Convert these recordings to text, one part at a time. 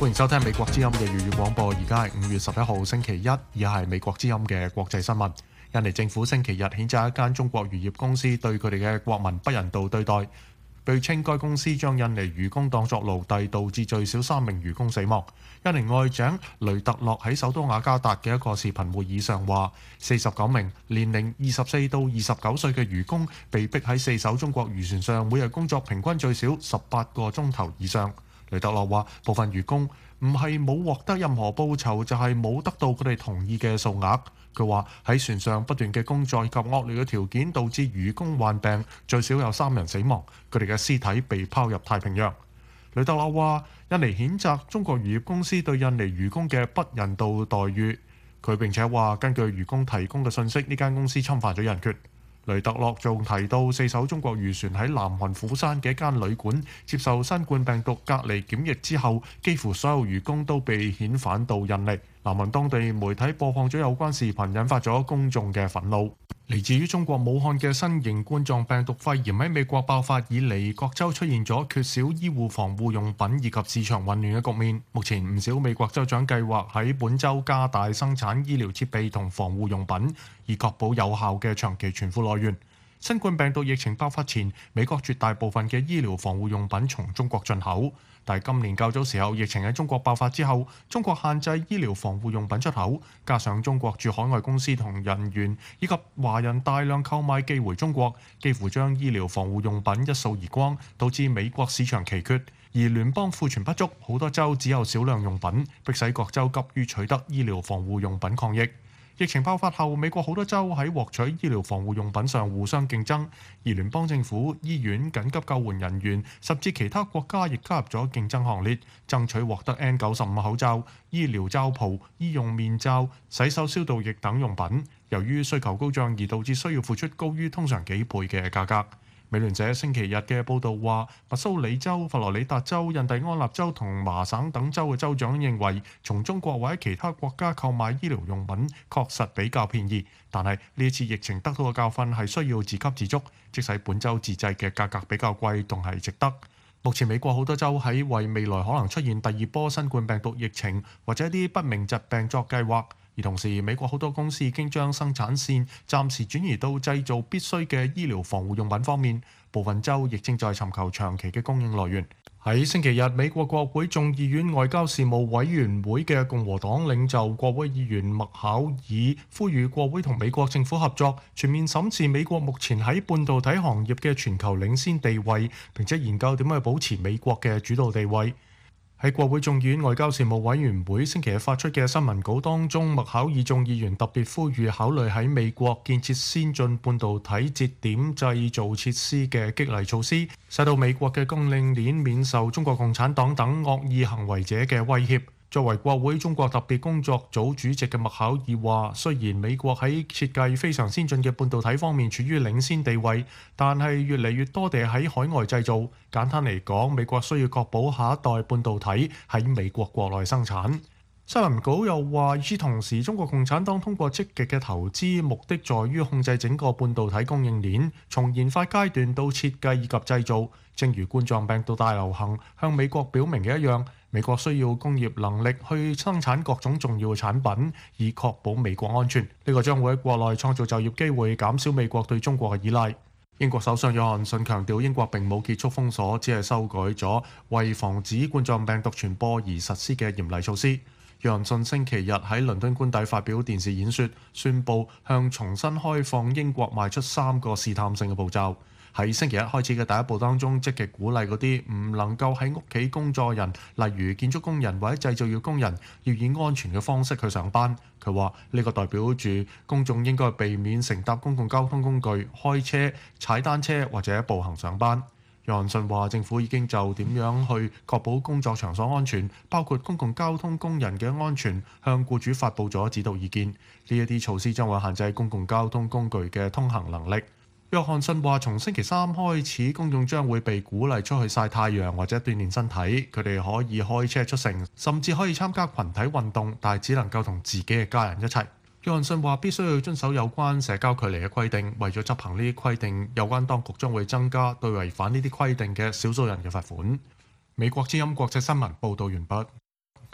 歡迎收聽美國之音嘅粵語廣播。而家係5月11號星期一，以下係美國之音嘅國際新聞。印尼政府星期日譴責一間中國漁業公司對佢哋嘅國民不人道對待，據稱該公司將印尼漁工當作奴隸，導致最少3名漁工死亡。印尼外長雷特洛喺首都雅加達嘅一個視頻會議上話，49名年齡24到29歲嘅漁工被逼喺4艘中國漁船上，每日工作平均最少18個鐘頭以上。雷特洛話，部分漁工唔係冇獲得任何報酬，就係冇得到佢哋同意嘅數額。佢話喺船上不斷嘅工作以及惡劣嘅條件導致漁工患病，最少有3人死亡，佢哋嘅屍體被拋入太平洋。雷特洛話，印尼譴責中國漁業公司對印尼漁工嘅不人道待遇。佢並且話，根據漁工提供嘅信息，呢間公司侵犯咗人權。雷特洛仲提到4艘中國漁船喺南韓釜山嘅一間旅館接受新冠病毒隔離檢疫之後，幾乎所有漁工都被遣返到印尼。南韓當地媒體播放咗有關視頻，引發咗公眾嘅憤怒。嚟自於中國武漢嘅新型冠狀病毒肺炎喺美國爆發以嚟，各州出現咗缺少醫護防護用品以及市場混亂嘅局面。目前唔少美國州長計劃喺本州加大生產醫療設備同防護用品，以確保有效嘅長期存庫來源。新冠病毒疫情爆發前，美國絕大部分嘅醫療防護用品從中國進口，但係今年較早時候，疫情喺中國爆發之後，中國限制醫療防護用品出口，加上中國駐海外公司同人員以及華人大量購買寄回中國，幾乎將醫療防護用品一掃而光，導致美國市場奇缺，而聯邦庫存不足，好多州只有少量用品，迫使各州急於取得醫療防護用品抗疫。疫情爆發後，美國好多州喺獲取醫療防護用品上互相競爭，而聯邦政府、醫院、緊急救援人員甚至其他國家亦加入咗競爭行列，爭取獲得 N95 口罩、醫療罩袍、醫用面罩、洗手消毒液等用品。由於需求高漲，而導致需要付出高於通常幾倍嘅價格。美聯社星期日嘅報導話，密蘇里州、佛羅里達州、印第安納州同麻省等州嘅州長認為，從中國或者其他國家購買醫療用品確實比較便宜，但係呢次疫情得到嘅教訓係需要自給自足，即使本州自製嘅價格比較貴，仲係值得。目前美國好多州喺為未來可能出現第2波新冠病毒疫情或者一啲不明疾病作計劃。而同時，美國好多公司已經將生產線暫時轉移到製造必須嘅醫療防護用品方面，部分州亦正在尋求長期嘅供應來源。喺星期日，美國國會眾議院外交事務委員會嘅共和黨領袖國會議員麥考爾呼籲國會同美國政府合作，全面審視美國目前喺半導體行業嘅全球領先地位，並且研究點樣去保持美國嘅主導地位。喺國會眾議院外交事務委員會星期日發出嘅新聞稿當中，麥考爾眾議員特別呼籲考慮喺美國建設先進半導體節點製造設施嘅激勵措施，使到美國嘅供應鏈免受中國共產黨等惡意行為者嘅威脅。作為國會中國特別工作組主席嘅麥考爾話，雖然美國喺設計非常先進嘅半導體方面處於領先地位，但係越嚟越多地喺海外製造。簡單嚟講，美國需要確保下一代半導體喺美國國內生產。新聞稿又話，與此同時，中國共產黨通過積極嘅投資，目的在於控制整個半導體供應鏈，從研發階段到設計以及製造。正如冠狀病毒大流行向美國表明嘅一樣，美國需要工業能力去生產各種重要嘅產品，以確保美國安全。呢個將會喺國內創造就業機會，減少美國對中國嘅依賴。英國首相約翰遜強調，英國並冇結束封鎖，只係修改咗為防止冠狀病毒傳播而實施嘅嚴厲措施。約翰遜星期日喺倫敦官邸發表電視演說，宣布向重新開放英國邁出3個試探性嘅步驟。喺星期一開始嘅第一步當中，積極鼓勵嗰啲唔能夠喺屋企工作人，例如建築工人或者製造業工人，要以安全嘅方式去上班。佢話呢個代表住公眾應該避免乘搭公共交通工具、開車、踩單車或者步行上班。約翰遜話政府已經就點樣去確保工作場所安全，包括公共交通工人嘅安全，向僱主發布咗指導意見。呢一啲措施將會限制公共交通工具嘅通行能力。約翰遜話：從星期3開始，公眾將會被鼓勵出去曬太陽或者鍛鍊身體。佢哋可以開車出城，甚至可以參加群體運動，但係只能夠同自己嘅家人一齊。約翰遜話：必須要遵守有關社交距離嘅規定。為咗執行呢啲規定，有關當局將會增加對違反呢啲規定嘅少數人嘅罰款。美國之音國際新聞報導完畢。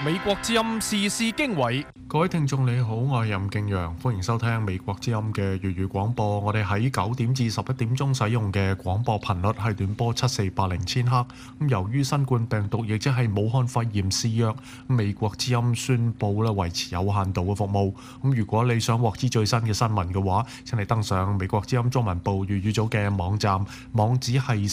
美國之音時事經緯， 各位聽眾你好，我係任敬陽，歡迎收聽美國之音嘅粵語廣播。我哋喺9點至11點鐘使用嘅廣播頻率係短波7480千赫。由於新冠病毒亦即係武漢肺炎肆虐，美國之音宣布維持有限度嘅服務。如果你想獲知最新嘅新聞嘅話，請你登上美國之音中文部粵語組嘅網站，網址係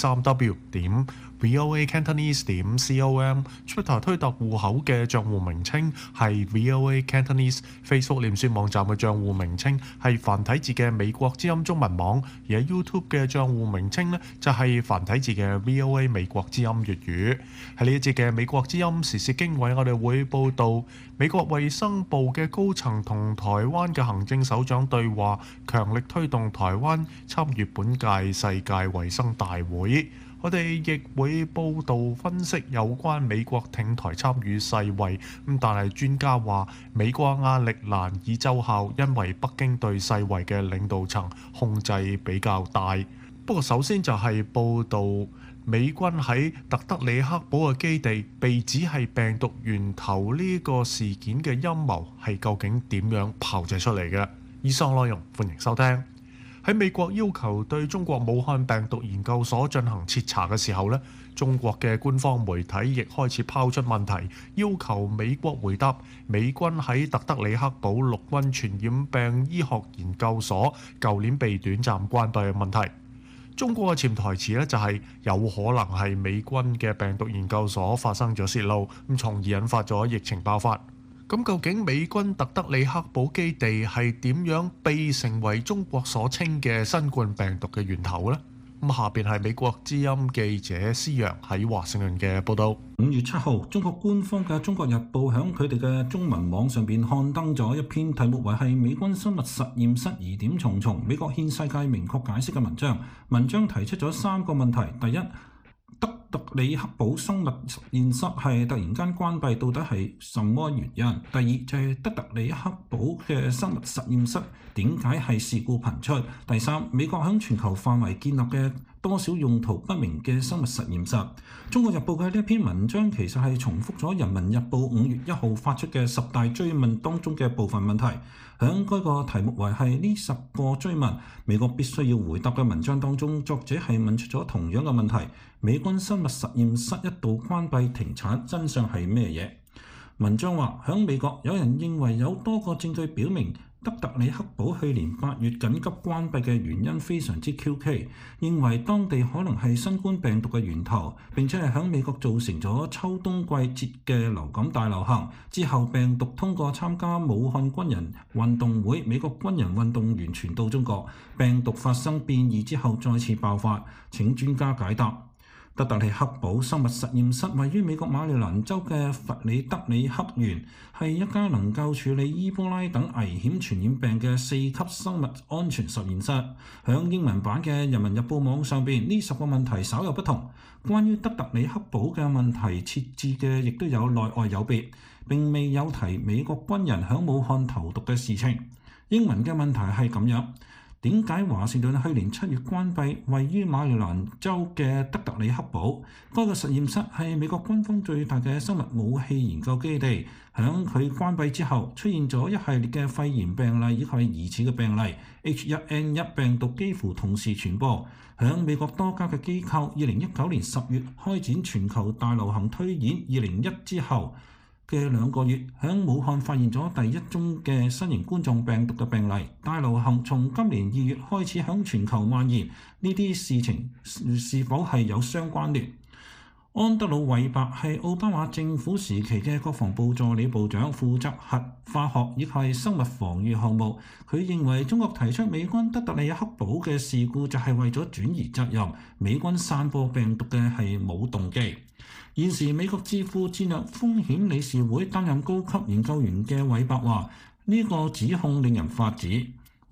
3w.voacantonese.com。Twitter 推特戶口嘅帳戶名稱係 VOA Cantonese。Facebook 臉書網站嘅帳戶名稱係繁體字嘅美國之音中文網，而喺 YouTube 嘅帳戶名稱呢，就係繁體字嘅 VOA 美國之音粵語。喺呢一節嘅美國之音時事經緯，我哋會報導美國衛生部嘅高層同台灣嘅行政首長對話，強力推動台灣參與本屆世界衛生大會。我哋亦會報導分析有關美國挺台參與世衛，但係專家話美國壓力難以奏效，因為北京對世衛嘅領導層控制比較大。不過首先就係報導美軍喺特德里克堡嘅基地被指係病毒源頭呢個事件嘅陰謀係究竟點樣炮製出嚟嘅？以上內容歡迎收聽。喺美國要求對中國武漢病毒研究所進行徹查嘅時候呢，中國嘅官方媒體亦開始拋出問題，要求美國回答美軍喺特德里克堡陸軍傳染病醫學研究所舊年被短暫關閉嘅問題。中國嘅潛台詞呢，就係有可能係美軍嘅病毒研究所發生咗泄露，從而引發咗疫情爆發。咁究竟美軍特德里克堡基地係點樣被成為中國所稱嘅新冠病毒嘅源頭呢？下邊係美國之音記者施陽喺華盛頓嘅報導。 5月7號，中國官方嘅《中國日報》響佢哋嘅中文網上邊刊登咗一篇題目為係美軍生物實驗室疑點重重，美國獻世界明確解釋嘅文章。文章提出咗3個問題：第一，德特里克堡生物實驗室係突然間關閉，到底係什麼原因？第二就係德特里克堡嘅生物實驗室點解係事故頻出？第三，美國響全球範圍建立嘅多少用途不明嘅生物實驗室？中國日報嘅呢一篇文章其實係重複咗人民日報5月1號發出嘅10大追問當中嘅部分問題。響該個題目為係呢10個追問，美國必須要回答嘅文章當中，作者係問出咗同樣嘅問題：美軍生物實驗室一度關閉停產，真相係咩嘢？文章話，響美國有人認為有多個證據表明德特里克堡去年8月緊急關閉嘅原因非常之蹊蹺，認為當地可能係新冠病毒嘅源頭，並且係響美國造成咗秋冬季節嘅流感大流行。之後病毒通過參加武漢軍人運動會美國軍人運動員傳到中國，病毒發生變異之後再次爆發。請專家解答。德特里克堡生物實驗室位於美國馬里蘭州嘅弗里德里克縣，係一家能夠處理伊波拉等危險傳染病嘅4級生物安全實驗室。響英文版嘅《人民日報》網上邊，呢10個問題稍有不同。關於德特里克堡嘅問題設置嘅亦都有內外有別，並未有提美國軍人響武漢投毒嘅事情。英文嘅問題係咁樣：點解華盛頓去年7月關閉位於馬里蘭州嘅德特里克堡？該個實驗室係美國軍方最大嘅生物武器研究基地。響佢關閉之後，出現咗一系列嘅肺炎病例以及疑似嘅病例。H1N1 病毒幾乎同時傳播。響美國多家嘅機構2019年10月開展全球大流行推演201之後嘅2個月，響武漢發現咗第一宗嘅新型冠狀病毒嘅病例。大流行從今年2月開始響全球蔓延，呢啲事情是否係有相關聯？安德魯·韋伯係奧巴馬政府時期嘅國防部助理部長，負責核、化學以及生物防禦項目。佢認為中國提出美軍德特里克堡嘅事故就係為咗轉移責任，美軍散播病毒嘅係冇動機。現時美國智庫戰略風險理事會擔任高級研究員嘅韋伯話：呢個指控令人髮指。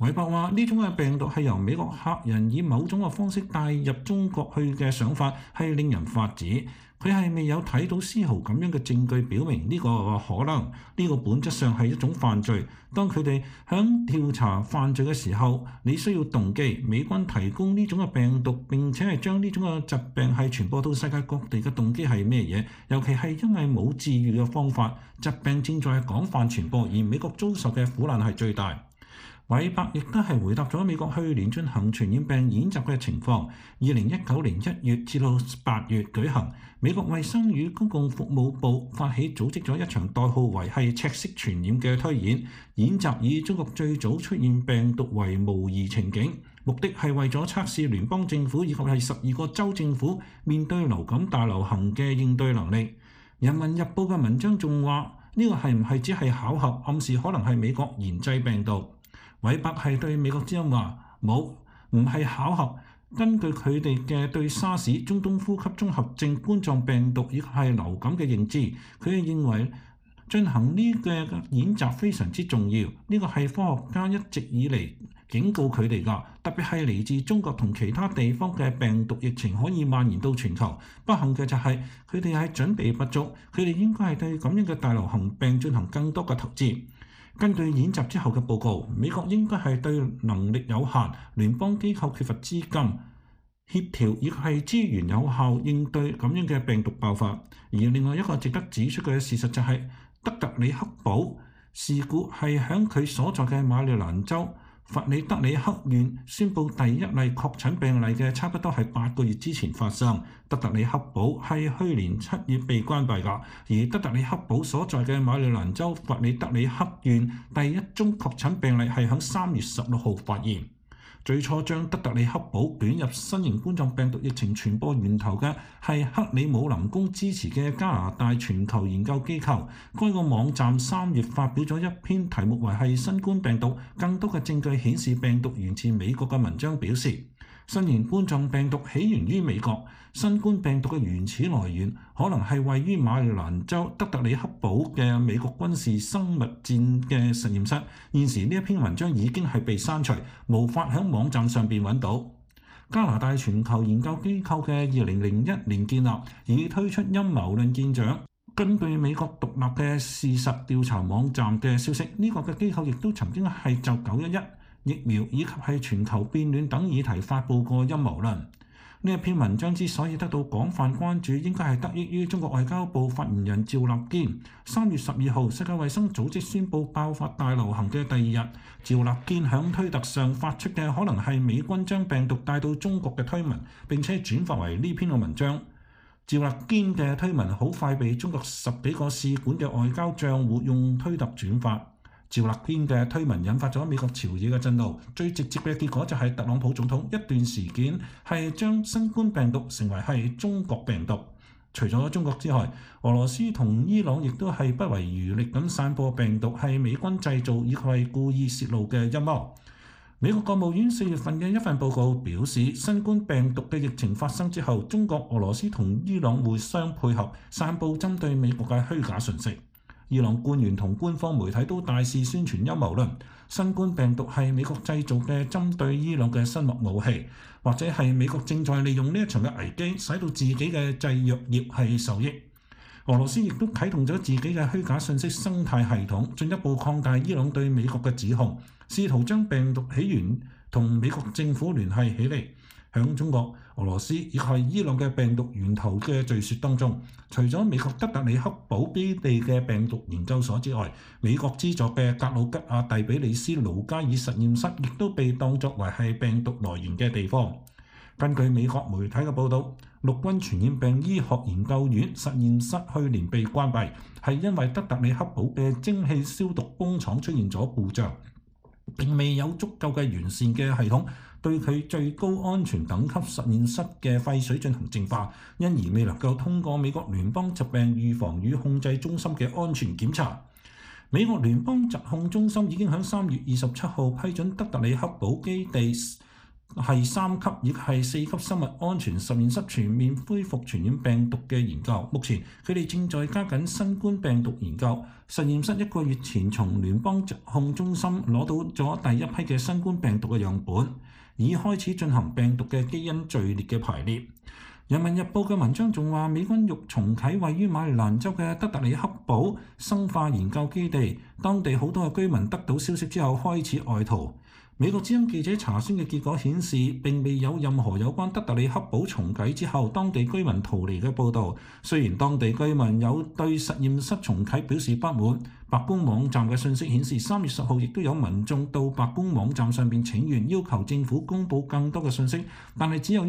韋伯話：呢種嘅病毒係由美國客人以某種嘅方式帶入中國去嘅想法係令人發指。佢係未有睇到絲毫咁樣嘅證據表明呢個可能。呢個本質上係一種犯罪。當佢哋響調查犯罪嘅時候，你需要動機。美軍提供呢種嘅病毒並且係將呢種嘅疾病係傳播到世界各地嘅動機係咩嘢？尤其係因為冇治癒嘅方法，疾病正在廣泛傳播，而美國遭受嘅苦難係最大。韋伯亦都係回答咗美國去年進行傳染病演習嘅情況。2019年1月至到8月舉行，美國衛生與公共服務部發起組織咗一場代號為係赤色傳染嘅推演。演習以中國最早出現病毒為模擬情景，目的係為咗測試聯邦政府以及係12個州政府面對流感大流行嘅應對能力。人民日報嘅文章仲話：呢個係唔係只係巧合，暗示可能係美國研製病毒？韋伯係對美國之音話：冇，唔係巧合。根據佢哋嘅對沙士、中東呼吸綜合症冠狀病毒以及係流感嘅認知，佢哋認為進行呢個演習非常之重要。呢個係科學家一直以嚟警告佢哋㗎，特別係嚟自中國同其他地方嘅病毒疫情可以蔓延到全球。不幸嘅就係佢哋係準備不足，佢哋應該係對咁樣嘅大流行病進行更多嘅投資。根據演習之後嘅報告，美國應該係對能力有限、聯邦機構缺乏資金協調，亦係資源有效應對咁樣嘅病毒爆發。而另外一個值得指出嘅事實就係德特里克堡事故係喺佢所在嘅馬里蘭州弗里德里克縣宣布第一例確診病例嘅差不多係8個月之前發生。德特里克堡係去年7月被關閉㗎，而德特里克堡所在嘅馬里蘭州弗里德里克縣第一宗確診病例係喺3月16號發現。最初將德特里克堡捲入新型冠狀病毒疫情傳播源頭嘅係克里姆林宮支持嘅加拿大全球研究機構。該個網站3月發表咗一篇題目為係新冠病毒更多嘅證據顯示病毒源自美國嘅文章，表示新型冠狀病毒起源於美國。新冠病毒嘅原始來源可能係位於馬里蘭州德特里克堡嘅美國軍事生物戰嘅實驗室。現時呢一篇文章已經係被刪除，無法喺網站上邊揾到。加拿大全球研究機構嘅2001年建立，以推出陰謀論見長。根據美國獨立嘅事實調查網站嘅消息，呢個嘅機構亦都曾經係就911疫苗以及係全球變暖等議題發布過陰謀論。呢一篇文章之所以得到廣泛關注，應該係得益於中國外交部發言人趙立堅。3月12號，世界衛生組織宣布爆發大流行嘅第二日，趙立堅響推特上發出嘅可能係美軍將病毒帶到中國嘅推文，並且轉發為呢篇嘅文章。趙立堅嘅推文好快被中國10幾個使館嘅外交帳戶用推特轉發。趙立堅嘅推文引發咗美國朝野嘅震怒，最直接嘅結果就係特朗普總統一段時間係將新冠病毒成為係中國病毒。除咗中國之外，俄羅斯同伊朗亦都係不遺餘力咁散播病毒係美軍製造以及係故意泄露嘅陰謀。美國國務院4月份嘅一份報告表示，新冠病毒嘅疫情發生之後，中國、俄羅斯同伊朗互相配合，散佈針對美國嘅虛假訊息。伊朗官員同官方媒體都大肆宣傳陰謀論，新冠病毒係美國製造嘅針對伊朗嘅生物武器，或者係美國正在利用呢一場嘅危機，使到自己嘅製藥業係受益。俄羅斯亦都啟動咗自己嘅虛假信息生態系統，進一步擴大伊朗對美國嘅指控，試圖將病毒起源同美國政府聯繫起嚟。響中國、俄羅斯以及伊朗嘅病毒源頭嘅敘說當中，除咗美國德特里克堡基地嘅病毒研究所之外，美國資助嘅格魯吉亞第比里斯盧加爾實驗室亦都被當作為係病毒來源嘅地方。根據美國媒體嘅報導，陸軍傳染病醫學研究院實驗室去年被關閉，係因為德特里克堡嘅蒸汽消毒工廠出現咗故障，並未有足夠嘅完善嘅系統對佢最高安全等級實驗室嘅廢水進行淨化，因而未能夠通過美國聯邦疾病預防與控制中心嘅安全檢查。美國聯邦疾控中心已經喺3月27號批准德特里克堡基地係3級亦係4級生物安全實驗室全面恢復傳染病毒嘅研究。目前佢哋正在加緊新冠病毒研究。實驗室1個月前從聯邦疾控中心攞到咗第一批嘅新冠病毒嘅樣本，已開始進行病毒嘅基因序列嘅排列。人民日報嘅文章仲話，美軍欲重啟位於馬里蘭州嘅德特里克堡生化研究基地，當地好多嘅居民得到消息之後開始外逃。美國之音記者查詢嘅結果顯示，並未有任何有關德特里克堡重啟之後當地居民逃離嘅報導。雖然當地居民有對實驗室重啟表示不滿，白宮網站嘅信息顯示3月10號亦都有民眾到白宮網站上邊請願，要求政府公佈更多嘅信息，但係只有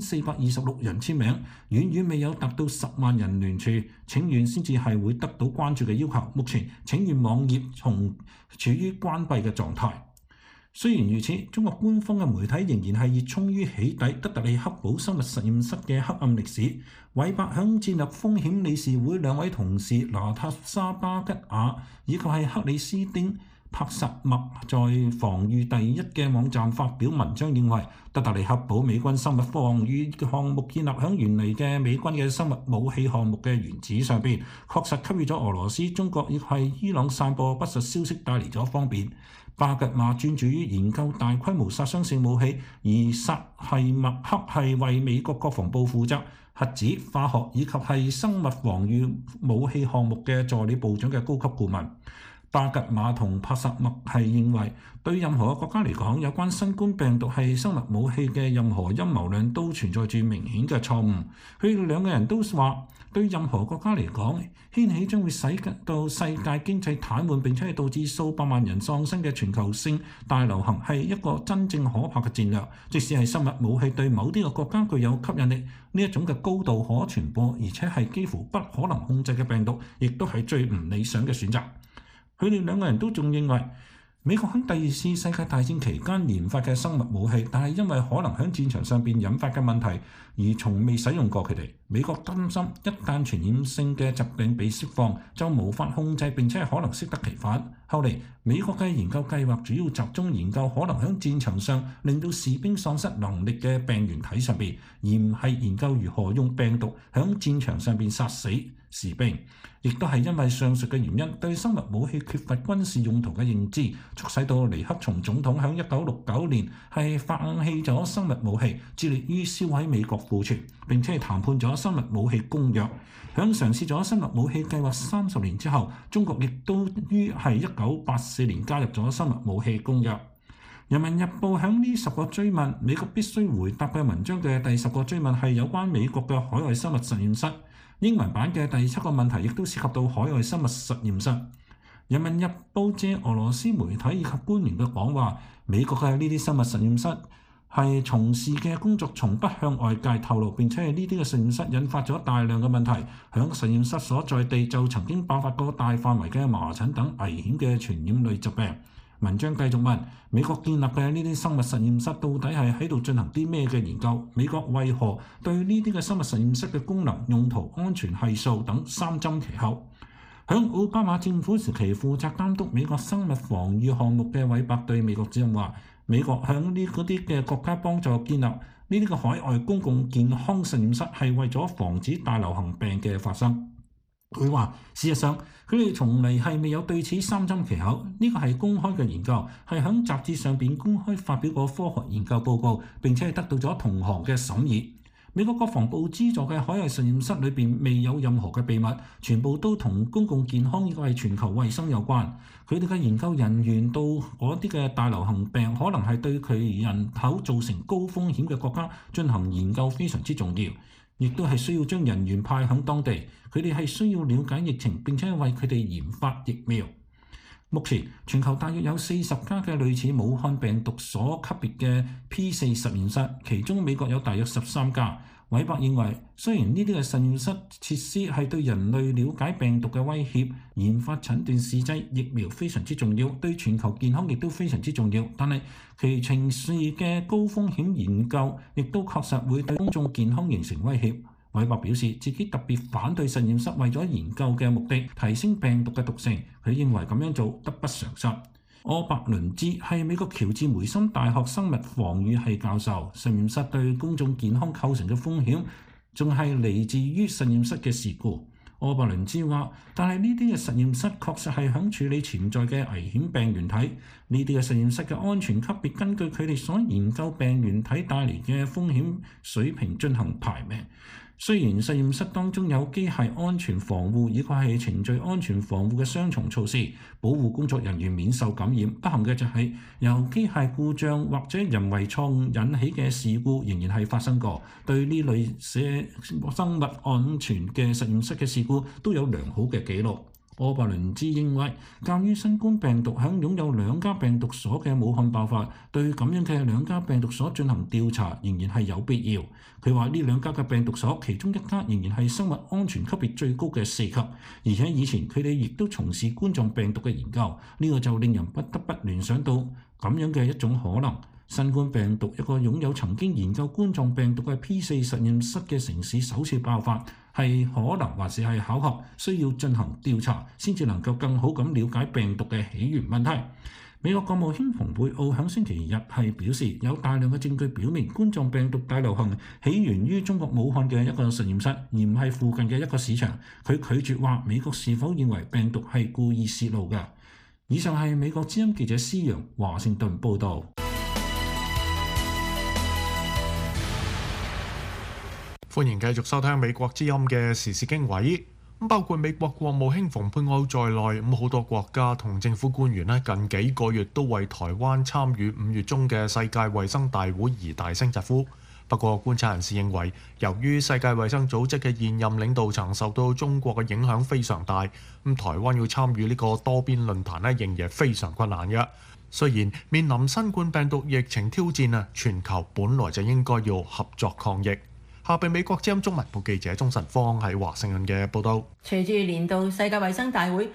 1426人簽名，遠遠未有達到10萬人聯署請願先至係會得到關注嘅要求。目前請願網頁處於關閉嘅狀態。雖然如此，中國官方嘅媒體仍然係熱衷於起底德特里克堡生物實驗室嘅黑暗歷史。韋伯響戰略風險理事會2位同事娜塔莎巴吉亞以及係克里斯丁帕薩默在防禦第一嘅網站發表文章，認為德特里克堡美軍生物防禦項目建立響原嚟嘅美軍嘅生物武器項目嘅原址上邊，確實給予咗俄羅斯、中國亦係伊朗散播不實消息帶嚟咗方便。巴吉馬專注於研究大規模殺傷性武器，而薩係默克係為美國國防部負責核子、化學以及係生物防禦武器項目嘅助理部長嘅高級顧問。巴吉馬同帕薩默係認為，對任何國家嚟講，有關新冠病毒係生物武器嘅任何陰謀論都存在住明顯嘅錯誤。佢哋2個人都話，對任何國家嚟講，掀起將會使到世界經濟癱瘓並且係導致數百萬人喪生嘅全球性大流行係一個真正可怕嘅戰略。即使係生物武器對某啲嘅國家具有吸引力，呢一種嘅高度可傳播而且係幾乎不可能控制嘅病毒，亦都係最唔理想嘅選擇。佢哋2個人都仲認為，美國喺第2次世界大戰期間研發嘅生物武器，但係因為可能喺戰場上邊引發嘅問題，而從未使用過佢哋。美國擔心一旦傳染性嘅疾病被釋放，就無法控制並且可能適得其反。後嚟美國嘅研究計劃主要集中研究可能喺戰場上令到士兵喪失能力嘅病原體上邊，而唔係研究如何用病毒喺戰場上邊殺死士兵。亦都係因為上述嘅原因，對生物武器缺乏軍事用途嘅認知，促使到尼克松總統喺1969年係放棄咗生物武器，致力於銷毀美國庫存，並且係談判咗生物武器公約。喺嘗試咗生物武器計劃30年之後，中國亦都於係1984年加入咗生物武器公約。人民日報喺呢10個追問美國必須回答嘅文章嘅第10個追問係有關美國嘅海外生物實驗室。英文版嘅第7個問題亦都涉及到海外生物實驗室。人民日報借俄羅斯媒體以及官員嘅講話，美國嘅呢啲生物實驗室係從事嘅工作從不向外界透露，並且係呢啲嘅實驗室引發咗大量嘅問題。響實驗室所在地就曾經爆發過大範圍嘅麻疹等危險嘅傳染類疾病。文章繼續問，美國建立嘅呢啲生物實驗室到底係喺度進行啲咩嘅研究？美國為何對呢啲嘅生物實驗室嘅功能、用途、安全係數等三緘其口？響奧巴馬政府時期負責監督美國生物防禦項目嘅韋伯對美國之音話，美國響呢嗰啲嘅國家幫助建立呢啲嘅海外公共健康實驗室係為咗防止大流行病嘅發生。佢話：事實上，佢哋從嚟係未有對此三緘其口。呢個係公開嘅研究，係喺雜誌上邊公開發表過科學研究報告，並且係得到咗同行嘅審議。美國國防部資助嘅海外實驗室裏邊未有任何嘅秘密，全部都同公共健康呢個係全球衛生有關。佢哋嘅研究人員到嗰啲嘅大流行病可能係對佢人口造成高風險嘅國家進行研究非常之重要。亦都係需要將人員派向當地，佢哋係需要了解疫情，並且為佢哋研發疫苗。目前全球大約有40家嘅類似武漢病毒所級別嘅 P4 實驗室，其中美國有大約13家。韋伯認為，雖然呢啲嘅實驗室設施係對人類了解病毒嘅威脅、研發診斷試劑、疫苗非常之重要，對全球健康亦都非常之重要，但係其從事嘅高風險研究亦都確實會對公眾健康形成威脅。韋伯表示自己特別反對實驗室為咗研究嘅目的提升病毒嘅毒性，佢認為咁樣做得不償失。 柯伯倫茲係美國喬治梅森大學生物防禦系教授，實驗室對公眾健康構成嘅風險仲係嚟自於實驗室嘅事故。柯伯倫茲話：但係呢啲嘅實驗室確實係響處理潛在嘅危險病原體，呢啲嘅實驗室嘅安全級別根據佢哋所研究病原體帶嚟嘅風險水平進行排名。雖然實驗室當中有機械安全防護以及係程序安全防護嘅雙重措施，保護工作人員免受感染，不幸嘅就係由機械故障或者人為錯誤引起嘅事故仍然係發生過。對呢類生物安全嘅實驗室嘅事故都有良好嘅記錄。柯伯倫茲認為，鑑於新冠病毒響擁有兩家病毒所嘅武漢爆發，對咁樣嘅兩家病毒所進行調查仍然係有必要。佢話呢兩家嘅病毒所，其中一家仍然係生物安全級別最高嘅4級，而且以前佢哋亦都從事冠狀病毒嘅研究，呢個就令人不得不聯想到咁樣嘅一種可能。新冠病毒一個擁有曾經研究冠狀病毒嘅 P4 實驗室嘅城市首次爆發，係可能還是係巧合，需要進行調查先至能夠更好咁了解病毒嘅起源問題。美國國務卿蓬佩奧響星期日係表示，有大量嘅證據表明冠狀病毒大流行起源於中國武漢嘅一個實驗室，而唔係附近嘅一個市場。佢拒絕話美國是否認為病毒係故意泄露嘅。以上係美國之音記者施陽華盛頓報導。 歡迎繼續收聽美國之音嘅時事經緯。包括美國國務卿蓬佩奧在內，好多國家同政府官員近幾個月都為台灣參與5月中嘅世界衛生大會而大聲疾呼。不過觀察人士認為，由於世界衛生組織嘅現任領導層受到中國嘅影響非常大，台灣要參與呢個多邊論壇仍然非常困難嘅。雖然面臨新冠病毒疫情挑戰，全球本來就應該要合作抗疫。下邊美國之音中文部記者鍾晨芳喺華盛頓嘅報導。 隨住年度世界衛生大會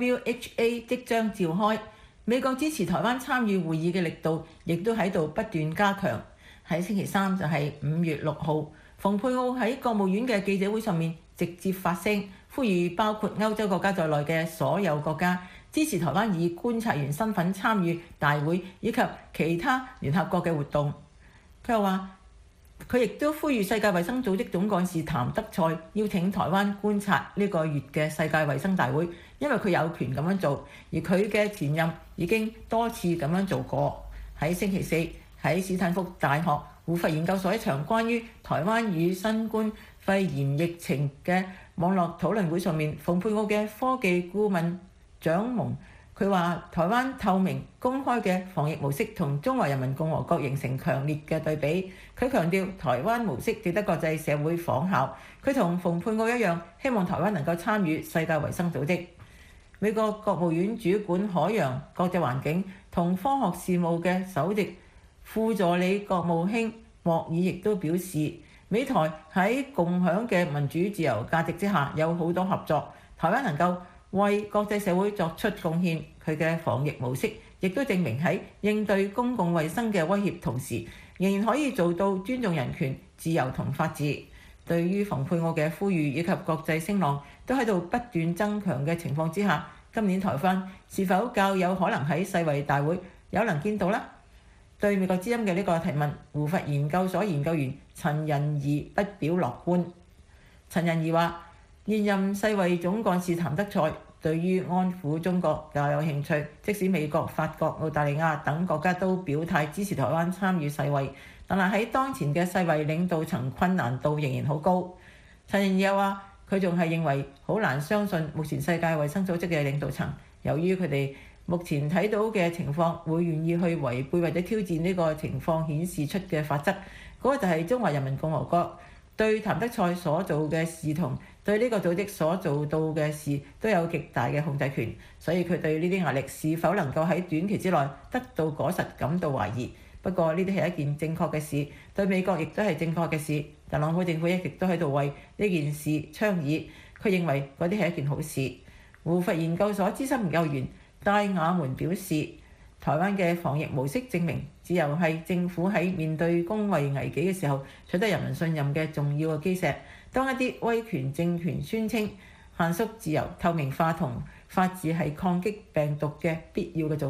WHA 即將召開，美國支持台灣參與會議嘅力度亦都喺度不斷加強。喺星期三就係5月6號，蓬佩奧喺國務院嘅記者會上面直接發聲，呼籲包括歐洲國家在內嘅所有國家支持台灣以觀察員身份參與大會以及其他聯合國嘅活動。佢又話，佢亦都呼籲世界衛生組織總幹事譚德塞邀請台灣觀察呢個月嘅世界衛生大會，因為佢有權咁樣做，而佢嘅前任已經多次咁樣做過。喺星期四喺史坦福大學胡佛研究所一場關於台灣與新冠肺炎疫情嘅網絡討論會上面，蓬佩奧嘅科技顧問蔣蒙佢話：台灣透明公開嘅防疫模式同中華人民共和國形成強烈嘅對比。佢強調台灣模式值得國際社會仿效。佢同蓬佩奧一樣，希望台灣能夠參與世界衛生組織。美國國務院主管海洋、國際環境同科學事務嘅首席副助理國務卿莫爾亦都表示，美台喺共享嘅民主自由價值之下有好多合作，台灣能夠為國際社會作出貢獻。佢嘅防疫模式亦都證明喺應對公共衛生嘅威脅同時，仍然可以做到尊重人權、自由同法治。對於蓬佩奧嘅呼籲以及國際聲浪都喺度不斷增強嘅情況之下，今年台灣是否較有可能喺世衛大會有能見到呢？對美國之音嘅呢個提問，胡佛研究所研究員陳仁儀不表樂觀。陳仁儀話：現任世衛總幹事譚德塞對於安撫中國較有興趣，即使美國、法國、澳大利亞等國家都表態支持台灣參與世衛，但係喺當前嘅世衛領導層困難度仍然好高。陳仁儀又話：佢仲係認為好難相信目前世界衛生組織嘅領導層，由於佢哋目前睇到嘅情況，會願意去違背或者挑戰呢個情況顯示出嘅法則。嗰個就係中華人民共和國對譚德塞所做嘅事同對呢個組織所做到嘅事都有極大嘅控制權，所以佢對呢啲壓力是否能夠喺短期之內得到果實感到懷疑。不過呢啲係一件正確嘅事，對美國亦都係正確嘅事。特朗普政府一直都喺度為呢件事倡議，佢認為嗰啲係一件好事。胡佛研究所資深研究員戴雅門表示，台灣嘅防疫模式證明，自由係政府喺面對公衛危機嘅時候取得人民信任嘅重要嘅基石。當一啲威權政權宣稱限縮自由、透明化同法治係抗擊病毒嘅必要嘅做法，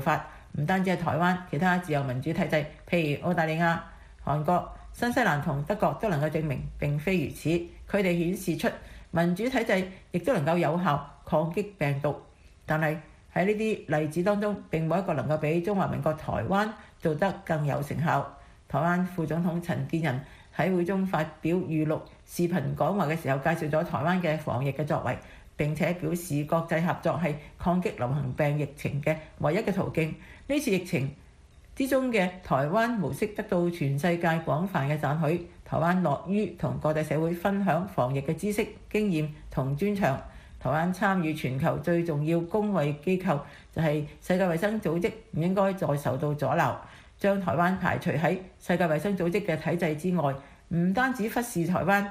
唔單止係台灣，其他自由民主體制，譬如澳大利亞、韓國、新西蘭同德國都能夠證明並非如此。佢哋顯示出民主體制亦都能夠有效抗擊病毒。但係喺呢啲例子當中，並冇一個能夠比中華民國台灣做得更有成效。台灣副總統陳建仁喺會中發表預錄視頻講話嘅時候，介紹咗台灣嘅防疫嘅作為，並且表示國際合作係抗擊流行病疫情嘅唯一嘅途徑。呢次疫情之中嘅台灣模式得到全世界廣泛嘅讚許。台灣樂於同國際社會分享防疫嘅知識、經驗同專長。台灣參與全球最重要公衛機構就係世界衛生組織，唔應該再受到阻撓。將台灣排除喺世界衛生組織嘅體制之外，唔單止忽視台灣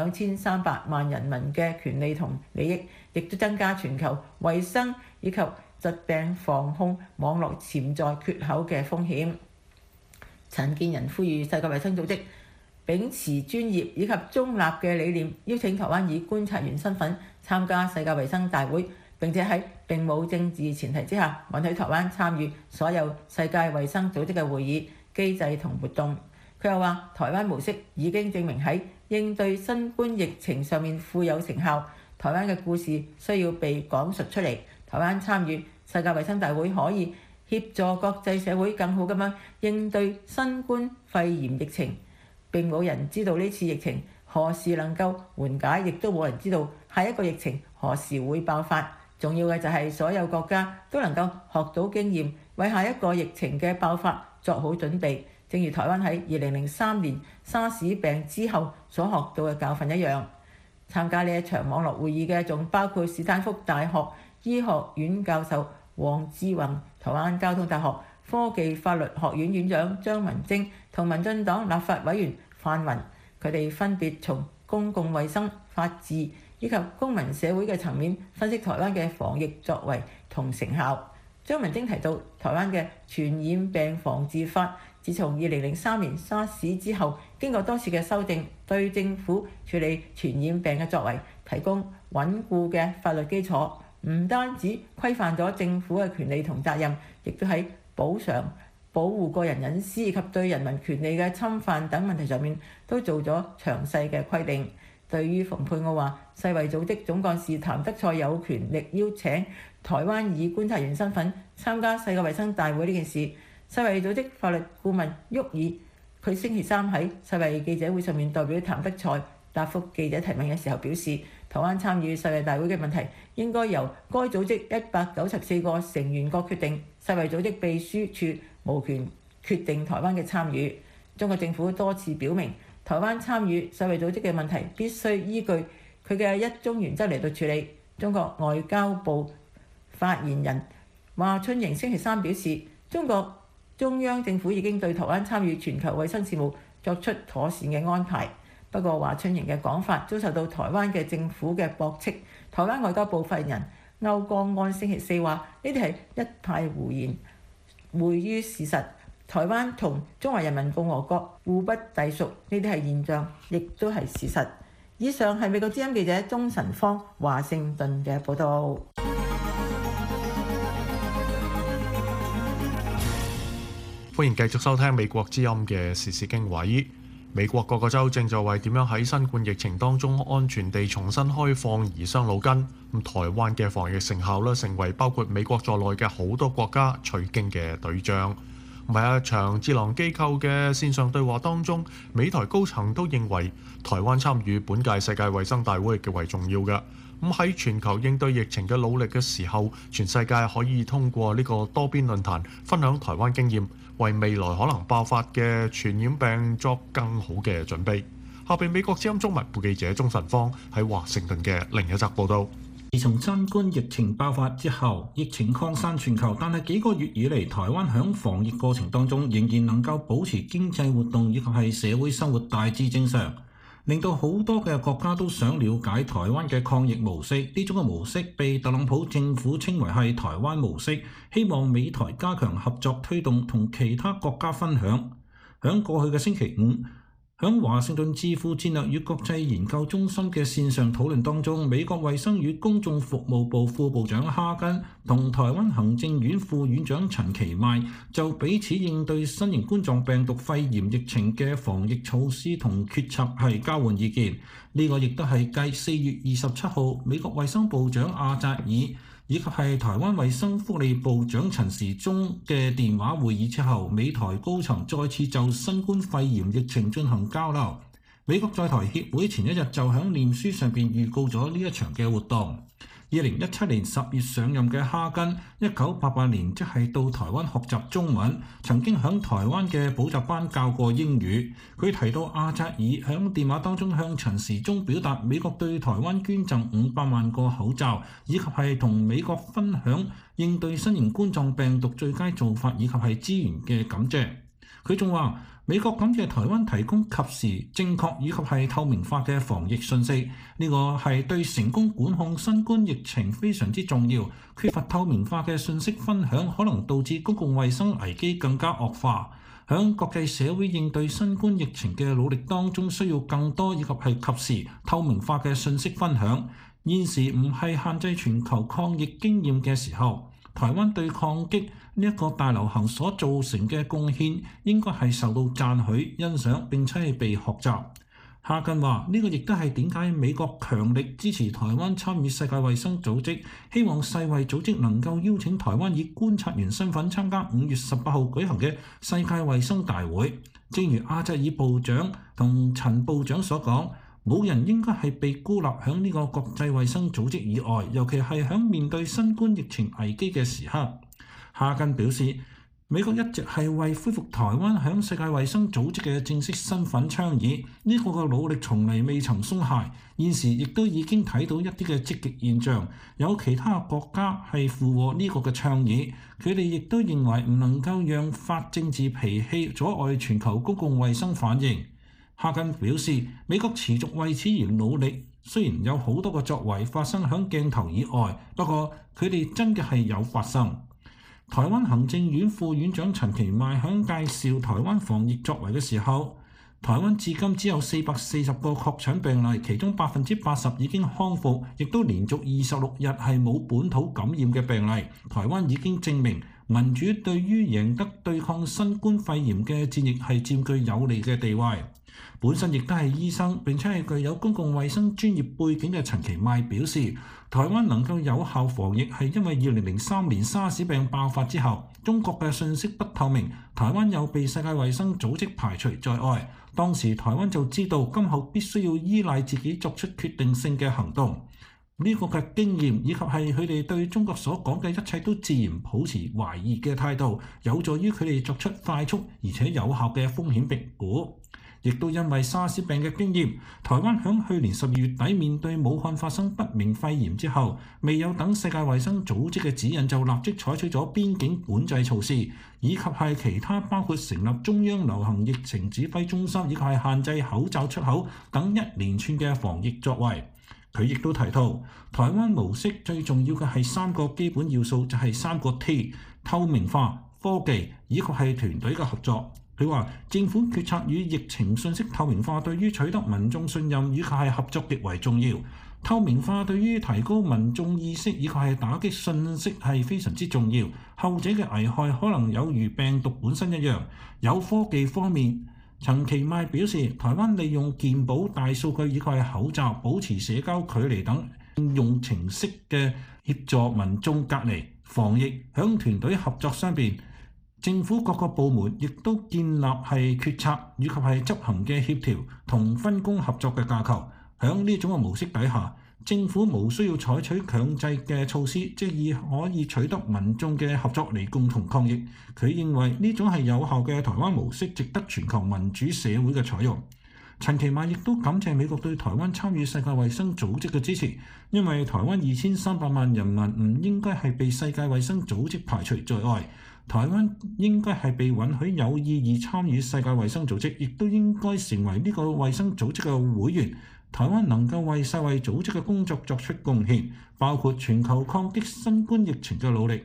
2300萬人民嘅權利同利益，亦都增加全球衛生以及疾病防控網絡潛在缺口嘅風險。陳建仁呼籲世界衛生組織秉持專業以及中立嘅理念，邀請台灣以觀察員身份參加世界衛生大會，並且喺並冇政治前提之下，允許台灣參與所有世界衛生組織嘅會議、機制同活動。佢又話，台灣模式已經證明喺應對新冠疫情上面富有成效。台灣嘅故事需要被講述出嚟。台灣參與世界衛生大會可以協助國際社會更好咁樣應對新冠肺炎疫情。並冇人知道呢次疫情何時能夠緩解，亦都冇人知道下一個疫情何時會爆發。重要嘅就係所有國家都能夠學到經驗，為下一個疫情嘅爆發作好準備。正如台灣喺2003年沙士病之後所學到嘅教訓一樣。參加呢一場網絡會議嘅仲包括史丹福大學醫學院教授黃志宏、台灣交通大學科技法律學院院長張文晶同民進黨立法委員范雲。佢哋分別從公共衛生、法治以及公民社會嘅層面分析台灣嘅防疫作為同成效。張文晶提到，台灣嘅傳染病防治法自從2003年沙士之後，經過多次嘅修訂，對政府處理傳染病嘅作為提供穩固嘅法律基礎，唔單止規範咗政府嘅權利同責任，亦都喺補償、保護個人隱私以及對人民權利嘅侵犯等問題上面都做咗詳細嘅規定。對於蓬佩奧話世衛組織總幹事譚德塞有權力邀請台灣以觀察員身份參加世界衛生大會呢件事，世衛組織法律顧問沃爾佢星期三喺世衛記者會上面代表譚德塞答覆記者提問嘅時候表示，台灣參與世衛大會嘅問題應該由該組織194個成員國決定，世衛組織秘書處無權決定台灣嘅參與。中國政府多次表明，台灣參與世衛組織嘅問題必須依據佢嘅一中原則嚟到處理。中國外交部發言人華春瑩星期三表示，中國中央政府已經對台灣參與全球衛生事務作出妥善嘅安排。不過，華春瑩嘅講法遭受到台灣嘅政府嘅駁斥。台灣外交部發言人歐江安星期四話：呢啲係一派胡言，昧於事實。台灣同中華人民共和國互不隸屬，呢啲係現象，亦都係事實。以上係美國之音記者鍾晨芳華盛頓嘅報導。 歡迎繼續收聽美國之音嘅時事經緯。美國各個州正在為點樣喺新冠疫情當中安全地重新開放而傷腦筋。台灣嘅防疫成效咧，成為包括美國在內嘅好多國家取經嘅對象。喺一場智囊機構嘅線上對話當中，美台高層都認為台灣參與本屆世界衛生大會極為重要嘅。喺全球應對疫情嘅努力嘅時候，全世界可以通過呢個多邊論壇分享台灣經驗，為未來可能爆發嘅傳染病作更好嘅準備。下邊美國之音中文部記者鍾晨芳喺華盛頓嘅另一則報導。 自從新冠疫情爆發之後，疫情擴散全球，但係幾個月以嚟，台灣響防疫過程當中仍然能夠保持經濟活動以及係社會生活大致正常，令到好多嘅國家都想了解台灣嘅抗疫模式。呢種嘅模式被特朗普政府稱為係台灣模式，希望美台加強合作，推動同其他國家分享。響過去嘅星期五， 喺華盛頓智庫戰略與國際研究中心嘅線上討論當中，美國衛生與公眾服務部副部長哈根同台灣行政院副院長陳其邁就彼此應對新型冠狀病毒肺炎疫情嘅防疫措施同決策係交換意見。呢個亦都係繼4月27號美國衛生部長阿扎爾以及係台灣衛生福利部長陳時中嘅電話會議之後，美台高層再次就新冠肺炎疫情進行交流。美國在台協會前一日就喺臉書上邊預告咗呢一場嘅活動。2017年10月上任嘅哈根，1988年即係到台灣學習中文，曾經喺台灣嘅補習班教過英語。佢提到阿扎爾喺電話當中向陳時中表達美國對台灣捐贈500萬個口罩，以及係同美國分享應對新型冠狀病毒最佳做法以及係資源嘅感謝。佢仲話，美國感謝台灣提供及時、正確以及係透明化嘅防疫信息，呢個係對成功管控新冠疫情非常之重要。缺乏透明化嘅信息分享，可能導致公共衛生危機更加惡化。喺國際社會應對新冠疫情嘅努力當中，需要更多以及係及時、透明化嘅信息分享。現時唔係限制全球抗疫經驗嘅時候。台灣對抗擊呢一個大流行所造成嘅貢獻，應該係受到讚許、欣賞並且係被學習。哈根話：呢個亦都係點解美國強力支持台灣參與世界衛生組織，希望世衛組織能夠邀請台灣以觀察員身份參加5月18號舉行嘅世界衛生大會。正如阿扎爾部長同陳部長所講，冇人應該係被孤立喺呢個國際衛生組織以外，尤其係喺面對新冠疫情危機嘅時刻。哈根表示，美國一直係為恢復台灣喺世界衛生組織嘅正式身份倡議，呢個嘅努力從嚟未曾鬆懈。現時亦都已經睇到一啲嘅積極現象，有其他國家係附和呢個嘅倡議。佢哋亦都認為唔能夠讓法政治脾氣阻礙全球公共衛生反應。哈根表示，美國持續為此而努力，雖然有好多個作為發生喺鏡頭以外，不過佢哋真嘅係有發生。台灣行政院副院長陳其邁喺介紹台灣防疫作為嘅時候，台灣至今只有440個確診病例，其中80%已經康復，亦都連續26日係冇本土感染嘅病例。台灣已經證明民主對於贏得對抗新冠肺炎嘅戰役係佔據有利嘅地位。本身亦都係醫生並且係具有公共衛生專業背景嘅陳其邁表示，台灣能夠有效防疫係因為2003年沙士病爆發之後，中國嘅信息不透明，台灣又被世界衛生組織排除在外。當時台灣就知道今後必須要依賴自己作出決定性嘅行動。呢個嘅經驗以及係佢哋對中國所講嘅一切都自然保持懷疑嘅態度，有助於佢哋作出快速而且有效嘅風險評估。亦都因為沙士病嘅經驗，台灣響去年12月底面對武漢發生不明肺炎之後，未有等世界衛生組織嘅指引，就立即採取咗邊境管制措施，以及係其他包括成立中央流行疫情指揮中心，以及係限制口罩出口等一連串嘅防疫作為。佢亦都提到，台灣模式最重要嘅係3個基本要素，就係3個 T： 透明化、科技以及係團隊嘅合作。佢話政府決策與疫情信息透明化對於取得民眾信任以及係合作極為重要。透明化對於提高民眾意識以及係打擊信息係非常之重要。後者嘅危害可能有如病毒本身一樣。有科技方面，陳其邁表示，台灣利用健保、大數據以及係口罩、保持社交距離等應用程式嘅協助民眾隔離防疫。響團隊合作上邊，政府各個部門亦都建立係決策以及係執行嘅協調同分工合作嘅架構。喺呢種嘅模式底下，政府無需要採取強制嘅措施，即係可以取得民眾嘅合作嚟共同抗疫。佢認為呢種係有效嘅台灣模式，值得全球民主社會嘅採用。陳其邁亦都感謝美國對台灣參與世界衛生組織嘅支持，因為台灣2300萬人民唔應該係被世界衛生組織排除在外。台灣應該係被允許有意義參與世界衛生組織，亦都應該成為呢個衛生組織嘅會員。台灣能夠為世衛組織嘅工作作出貢獻，包括全球抗擊新冠疫情嘅努力。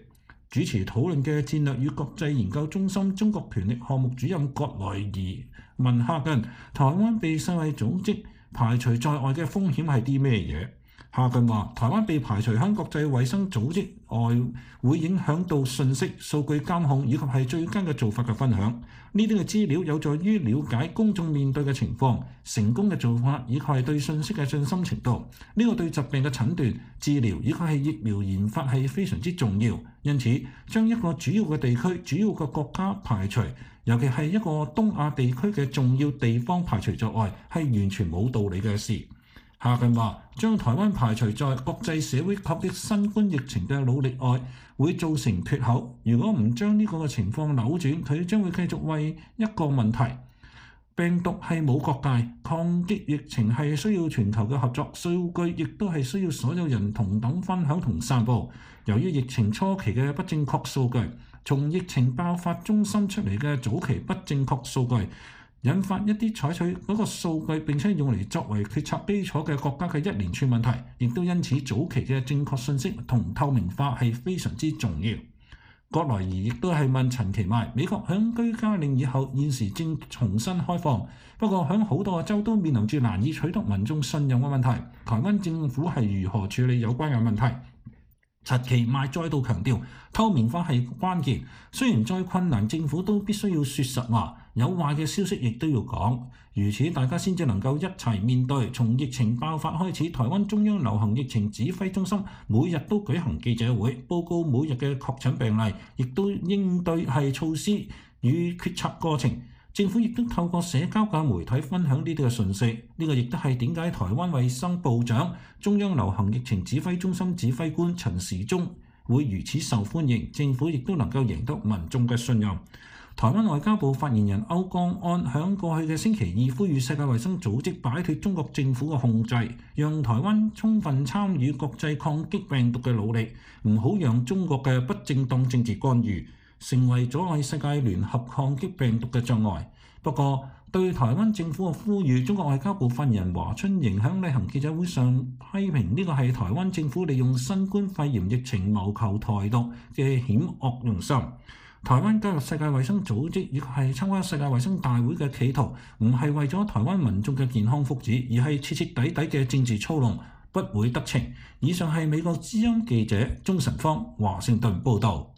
主持討論嘅戰略與國際研究中心中國權力項目主任葛萊儀問哈根：台灣被世衛組織排除在外嘅風險係啲咩嘢？哈根話：台灣被排除喺國際衛生組織外，會影響到信息、數據監控以及係最佳嘅做法嘅分享。呢啲嘅資料有助於了解公眾面對嘅情況、成功嘅做法以及係對信息嘅信心程度。呢個對疾病嘅診斷、治療以及係疫苗研發係非常之重要。因此，將一個主要嘅地區、主要嘅國家排除，尤其係一個東亞地區嘅重要地方排除在外，係完全冇道理嘅事。哈根話：將台灣排除在國際社會抗擊新冠疫情嘅努力外，會造成缺口。如果唔將呢個嘅情況扭轉，佢將會繼續為一個問題：病毒係冇國界，抗擊疫情係需要全球嘅合作，數據亦都係需要所有人同等分享同散佈。由於疫情初期嘅不正確數據，從疫情爆發中心出嚟嘅早期不正確數據，引發一啲採取嗰個數據並且用嚟作為決策基礎嘅國家嘅一連串問題，亦都因此早期嘅正確信息同透明化係非常之重要。葛萊儀亦都係問陳其邁：美國響居家令以後現時正重新開放，不過響好多個州都面臨住難以取得民眾信任嘅問題，台灣政府係如何處理有關嘅問題？陳其邁再度強調，透明化係關鍵。雖然再困難，政府都必須要說實話，有壞嘅消息亦都要講。如此大家先至能夠一齊面對。從疫情爆發開始，台灣中央流行疫情指揮中心每日都舉行記者會，報告每日嘅確診病例，亦都應對係措施與決策過程。政府亦都透過社交嘅媒體分享呢啲嘅訊息，呢個亦都係點解台灣衛生部長、中央流行疫情指揮中心指揮官陳時中會如此受歡迎，政府亦都能夠贏得民眾嘅信任。台灣外交部發言人歐江安響過去嘅星期二呼籲世界衛生組織擺脫中國政府嘅控制，讓台灣充分參與國際抗擊病毒嘅努力，唔好讓中國嘅不正當政治干預成為阻礙世界聯合抗擊病毒嘅障礙。不過，對台灣政府嘅呼籲，中國外交部發言人華春瑩喺例行記者會上批評呢個係台灣政府利用新冠肺炎疫情謀求台獨嘅險惡用心。台灣加入世界衛生組織，亦係參加世界衛生大會嘅企圖，唔係為咗台灣民眾嘅健康福祉，而係徹徹底底嘅政治操弄，不會得逞。以上係美國之音記者鍾晨芳華盛頓報導。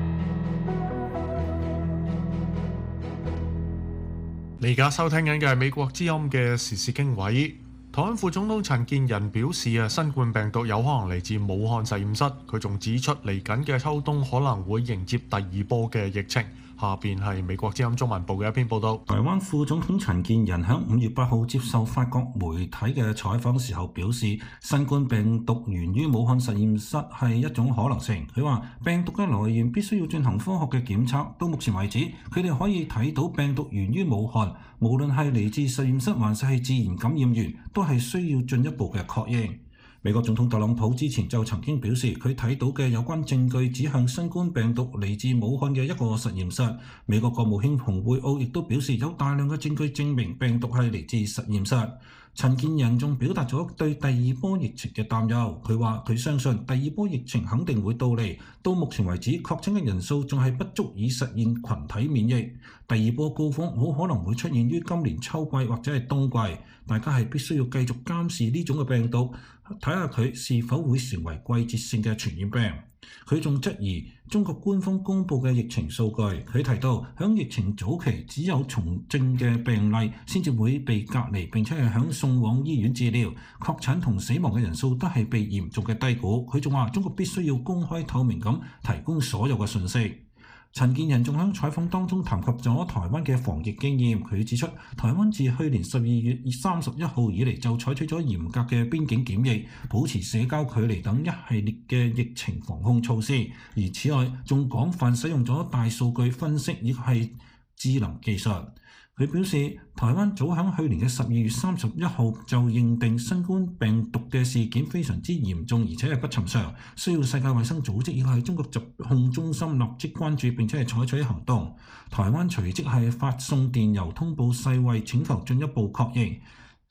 你而家收聽緊嘅係美國之音嘅時事經緯。台灣副總統陳建仁表示新冠病毒有可能嚟自武漢實驗室。佢仲指出嚟緊嘅秋冬可能會迎接第二波嘅疫情。下邊係美國之音中文部嘅一篇報道。 台灣副總統陳建仁喺5月8號接受法國媒體嘅採訪時候表示，新冠病毒源於武漢實驗室係一種可能性。佢話病毒嘅來源必須要進行科學嘅檢測。到目前為止，佢哋可以睇到病毒源於武漢，無論係嚟自實驗室還是係自然感染源，都係需要進一步嘅確認。美國總統特朗普之前就曾經表示，佢睇到嘅有關證據指向新冠病毒嚟自武漢嘅一個實驗室。美國國務卿蓬佩奧亦都表示，有大量嘅證據證明病毒係嚟自實驗室。陳建仁仲表達咗對第二波疫情嘅擔憂，佢話佢相信第二波疫情肯定會到嚟。到目前為止，確診嘅人數仲係不足以實現群體免疫。第二波高峰好可能會出現於今年秋季或者係冬季，大家係必須要繼續監視呢種嘅病毒，睇下佢是否會成為季節性嘅傳染病。佢仲質疑中國官方公佈嘅疫情數據，佢提到響疫情早期只有重症嘅病例先至會被隔離，並且係響送往醫院治療，確診同死亡嘅人數都係被嚴重嘅低估。佢仲話中國必須要公開透明咁提供所有嘅信息。陳建仁仲喺採訪當中談及咗台灣嘅防疫經驗，佢指出台灣自去年12月31號以嚟就採取咗嚴格嘅邊境檢疫、保持社交距離等一系列嘅疫情防控措施，而此外仲廣泛使用咗大數據分析以及係智能技術。佢表示，台灣早喺去年嘅12月31號就認定新冠病毒嘅事件非常之嚴重，而且係不尋常，需要世界衛生組織以及係中國疾控中心立即關注並且係採取行動。台灣隨即係發送電郵通報世衛，請求進一步確認。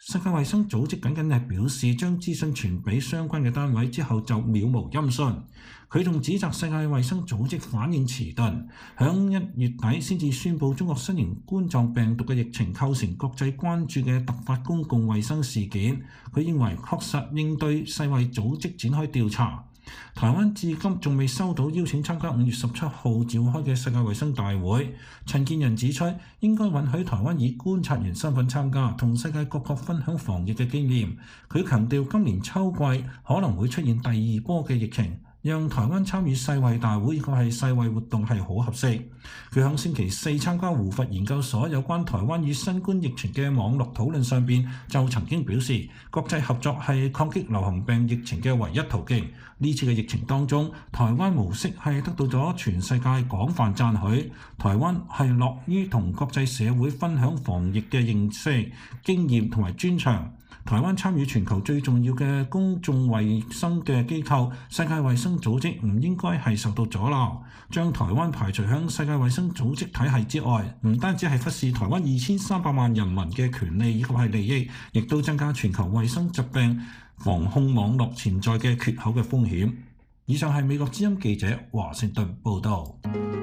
世界衛生組織僅僅係表示將資訊傳俾相關嘅單位之後就渺無音訊。佢仲指責世界衛生組織反應遲鈍，響1月底先至宣布中國新型冠狀病毒嘅疫情構成國際關注嘅突發公共衛生事件。佢認為確實應對世衛組織展開調查。台灣至今仲未收到邀請參加5月17號召開嘅世界衛生大會。陳建仁指出，應該允許台灣以觀察員身份參加，同世界各國分享防疫嘅經驗。佢強調今年秋季可能會出現第2波嘅疫情，讓台灣參與世衛大會以及係世衛活動係好合適。佢喺星期4參加胡佛研究所有關台灣與新冠疫情嘅網絡討論上邊，就曾經表示，國際合作係抗擊流行病疫情嘅唯一途徑。呢次嘅疫情當中，台灣模式係得到咗全世界廣泛讚許。台灣係樂於同國際社會分享防疫嘅認識、經驗同埋專長。台灣參與全球最重要嘅公眾衛生嘅機構世界衛生組織，唔應該係受到阻撓。將台灣排除響世界衛生組織體系之外，唔單止係忽視台灣2300萬人民嘅權利以及係利益，亦都增加全球衛生疾病防控網絡潛在嘅缺口嘅風險。以上係美國之音記者華盛頓報導。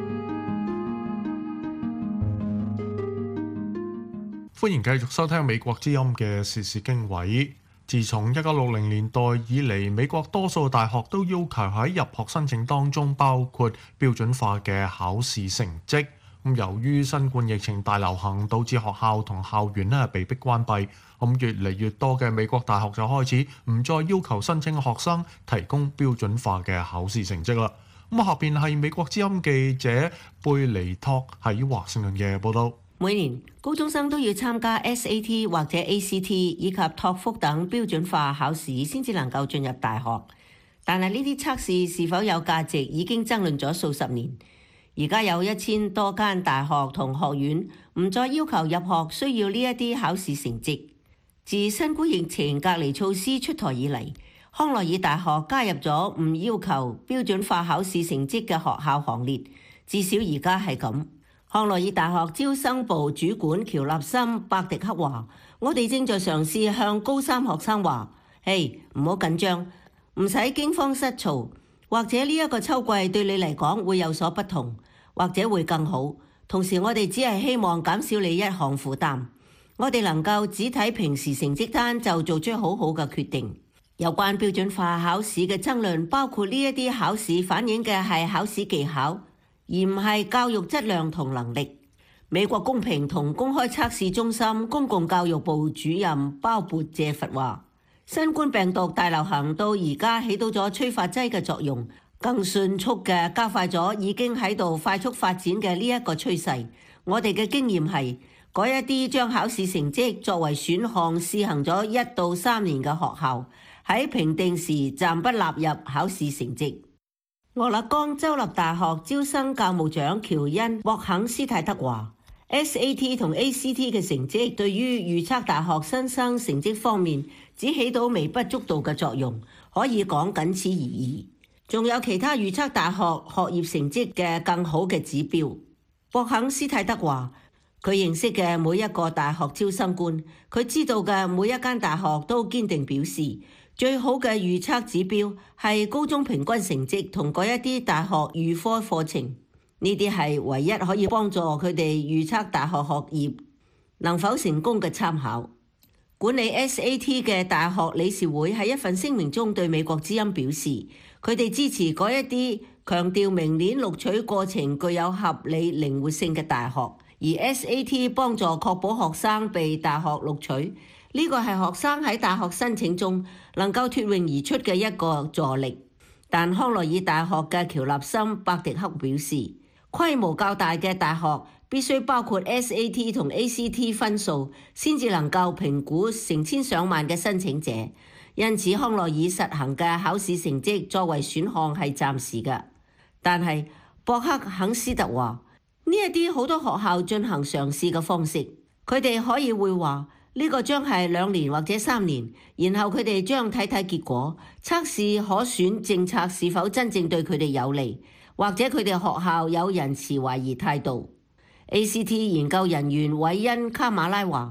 歡迎繼續收聽美國之音嘅時事經緯。自從1960年代以嚟，美國多數大學都要求喺入學申請當中包括標準化嘅考試成績。由於新冠疫情大流行，導致學校同校園被迫關閉，越嚟越多嘅美國大學就開始唔再要求申請學生提供標準化嘅考試成績啦。下邊係美國之音記者貝尼托喺華盛頓嘅報導。 每年高中生都要參加 SAT 或者 ACT 以及托福等標準化考試先至能夠進入大學，但係呢啲測試是否有價值已經爭論咗數十年。而家有1000多間大學同學院唔再要求入學需要呢一啲考試成績。自新冠疫情隔離措施出台以嚟，康奈爾大學加入咗唔要求標準化考試成績嘅學校行列，至少而家係咁。康奈爾大學招生部主管喬納森·伯迪克話：我哋正在嘗試向高三學生話，嘿，唔好緊張，唔使驚慌失措，或者呢一個秋季對你嚟講會有所不同，或者會更好。同時我哋只係希望減少你一項負擔。我哋能夠只睇平時成績單就做出好好嘅決定。有關標準化考試嘅爭論包括呢一啲考試反映嘅係考試技巧，而唔係教育質量同能力。美國公平同公開測試中心公共教育部主任鮑勃謝佛話：新冠病毒大流行到而家起到咗催化劑嘅作用，更迅速嘅加快咗已經喺度快速發展嘅呢一個趨勢。我哋嘅經驗係，嗰一啲將考試成績作為選項試行咗1到3年嘅學校，喺評定時暫不納入考試成績。俄勒岡州立大學招生教務長喬恩·沃肯斯泰德話 ：SAT 同 ACT 嘅成績對於預測大學新生成績方面只起到微不足道嘅作用，可以講僅此而已。仲有其他預測大學學業成績嘅更好嘅指標。沃肯斯泰德話：佢認識嘅每一個大學招生官，佢知道嘅每一間大學都堅定表示，最好嘅預測指標係高中平均成績同嗰一啲大學預科課程，呢啲係唯一可以幫助佢哋預測大學學業能否成功嘅參考。管理 SAT 嘅大學理事會喺一份聲明中對美國之音表示，佢哋支持嗰一啲強調明年錄取過程具有合理靈活性嘅大學，而 SAT 幫助確保學生被大學錄取。呢個係學生喺大學申請中能夠脫穎而出嘅一個助力，但康奈爾大學嘅喬納森·伯迪克表示，規模較大嘅大學必須包括 SAT 同 ACT 分數，先至能夠評估成千上萬嘅申請者。因此，康奈爾實行嘅考試成績作為選項係暫時嘅。但係博克肯斯特話，呢一啲好多學校進行嘗試嘅方式，佢哋可以會話，呢個將係2年或者3年，然後佢哋將睇睇結果，測試可選政策是否真正對佢哋有利，或者佢哋學校有人持懷疑態度。ACT 研究人員韋恩卡馬拉話，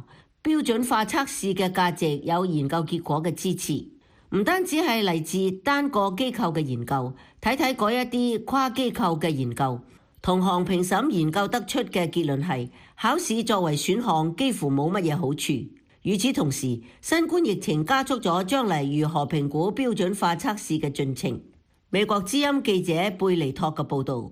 標準化測試嘅價值有研究結果嘅支持，唔單止係嚟自單個機構嘅研究，睇睇嗰一啲跨機構嘅研究，同行評審研究得出嘅結論係，考試作為選項幾乎冇乜嘢好處。與此同時，新冠疫情加速咗將嚟如何評估標準化測試嘅進程。美國之音記者貝尼托嘅報導。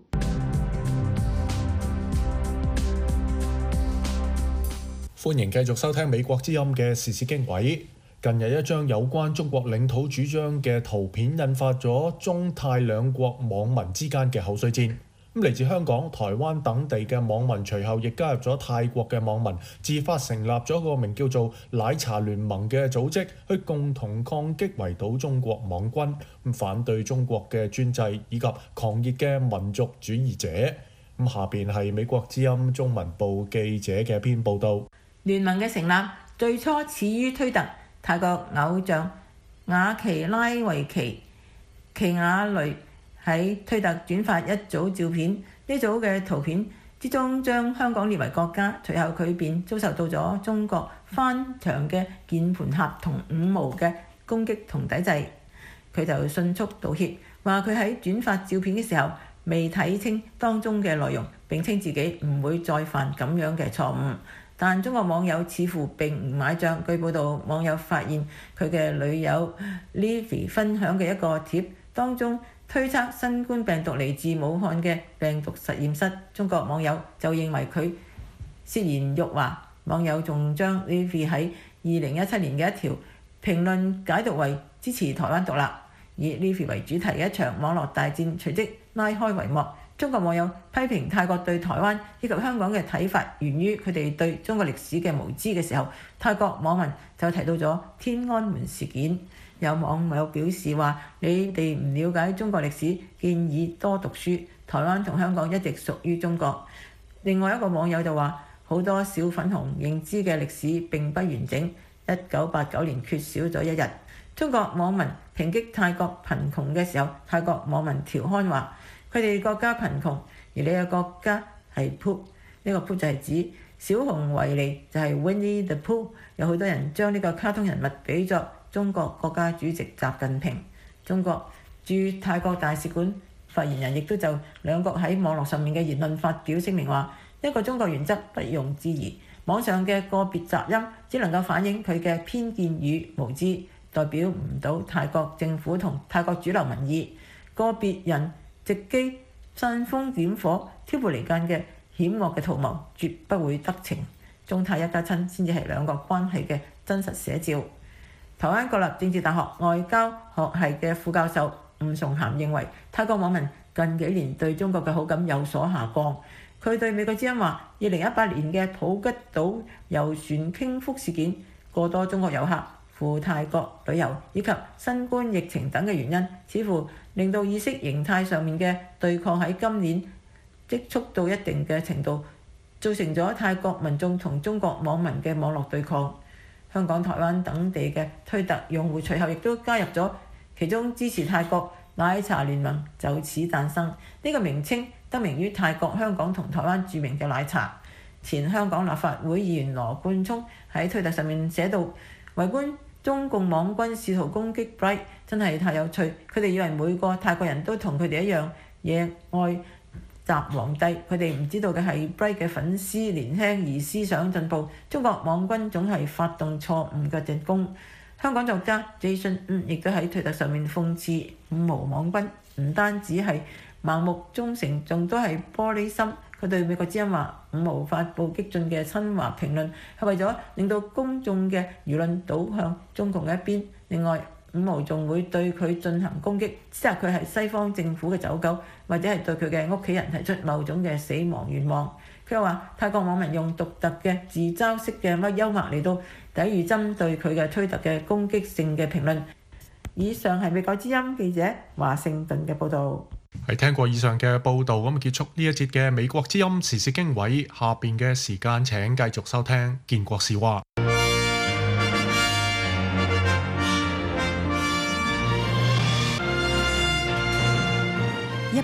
歡迎繼續收聽美國之音嘅時事經緯。近日一張有關中國領土主張嘅圖片引發咗中泰兩國網民之間嘅口水戰。嚟自香港、台灣等地嘅網民隨後亦加入咗泰國嘅網民，自發成立咗個名叫做奶茶聯盟嘅組織，去共同抗擊圍堵中國網軍，反對中國嘅專制以及狂熱嘅民族主義者。下邊係美國之音中文部記者嘅篇報導。 聯盟嘅成立最初始於推特，泰國偶像雅奇拉維奇亞雷喺推特轉發一組照片，呢組嘅圖片之中將香港列為國家，隨後佢便遭受到咗中國翻牆嘅鍵盤俠同五毛嘅攻擊同抵制，佢就迅速道歉，話佢喺轉發照片嘅時候未睇清當中嘅內容，並稱自己唔會再犯咁樣嘅錯誤。但中國網友似乎並唔買帳，據報道網友發現佢嘅女友 Livy 分享嘅一個貼，當中推測新冠病毒嚟自武漢嘅病毒實驗室，中國網友就認為佢涉嫌辱華，網友仲將 Livy 喺2017年嘅一條評論解讀為支持台灣獨立，以 Livy 為主題嘅一場網絡大戰隨即拉開帷幕。中國網友批評泰國對台灣以及香港嘅睇法源於佢哋對中國歷史嘅無知嘅時候，泰國網民就提到咗天安門事件。有網友表示話：你哋唔了解中國歷史，建議多讀書。台灣同香港一直屬於中國。另外一個網友就話：好多小粉紅認知嘅歷史並不完整，1989年缺少咗一日。中國網民抨擊泰國貧窮嘅時候，泰國網民調侃話：佢哋國家貧窮，而你嘅國家係 Pooh， 呢個 Pooh 就係指小熊維尼，就係 Winnie the Pooh。有好多人將呢個卡通人物比作中國國家主席習近平。中國駐泰國大使館發言人亦都就兩國喺網絡上面嘅言論發表聲明話：一個中國原則不容置疑，網上嘅個別雜音只能夠反映佢嘅偏見與無知，代表唔到泰國政府同泰國主流民意。個別人藉機煽風點火、挑撥離間嘅險惡嘅圖謀，絕不會得逞。中泰一家親先至係兩國關係嘅真實寫照。台灣國立政治大學外交學系嘅副教授吳崇涵認為，泰國網民近幾年對中國嘅好感有所下降。佢對美國之音話：2018年嘅普吉島遊船傾覆事件，過多中國遊客赴泰國旅遊以及新冠疫情等嘅原因，似乎令到意識形態上面嘅對抗喺今年積蓄到一定嘅程度，造成咗泰國民眾同中國網民嘅網絡對抗。香港、台灣等地嘅推特用戶隨後亦都加入咗，其中支持泰國奶茶聯盟就此誕生。呢個名稱得名於泰國、香港同台灣著名嘅奶茶。前香港立法會議員羅冠聰喺推特上面寫道：圍觀中共網軍試圖攻擊 Bright 真係太有趣，佢哋以為每個泰國人都同佢哋一樣野愛習皇帝，佢哋唔知道嘅係 Bright 嘅粉絲年輕而思想進步。中國網軍總係發動錯誤嘅進攻。香港作家 Jason 亦都喺推特上面諷刺五毛網軍唔單止係盲目忠誠，仲都係玻璃心。佢對美國之音話：五毛發布激進嘅親華評論係為咗令到公眾嘅輿論倒向中共嘅一邊。另外，五毛仲會對佢進行攻擊，指責佢係西方政府嘅走狗，或者係對佢嘅屋企人提出某種嘅死亡願望。佢又話泰國網民用獨特嘅自嘲式嘅幽默嚟到抵禦針對佢嘅推特嘅攻擊性嘅評論。以上係美國之音記者華盛頓嘅報導。 係聽過以上嘅報導，咁結束呢一節嘅美國之音時事經緯。下邊嘅時間請繼續收聽建國是話。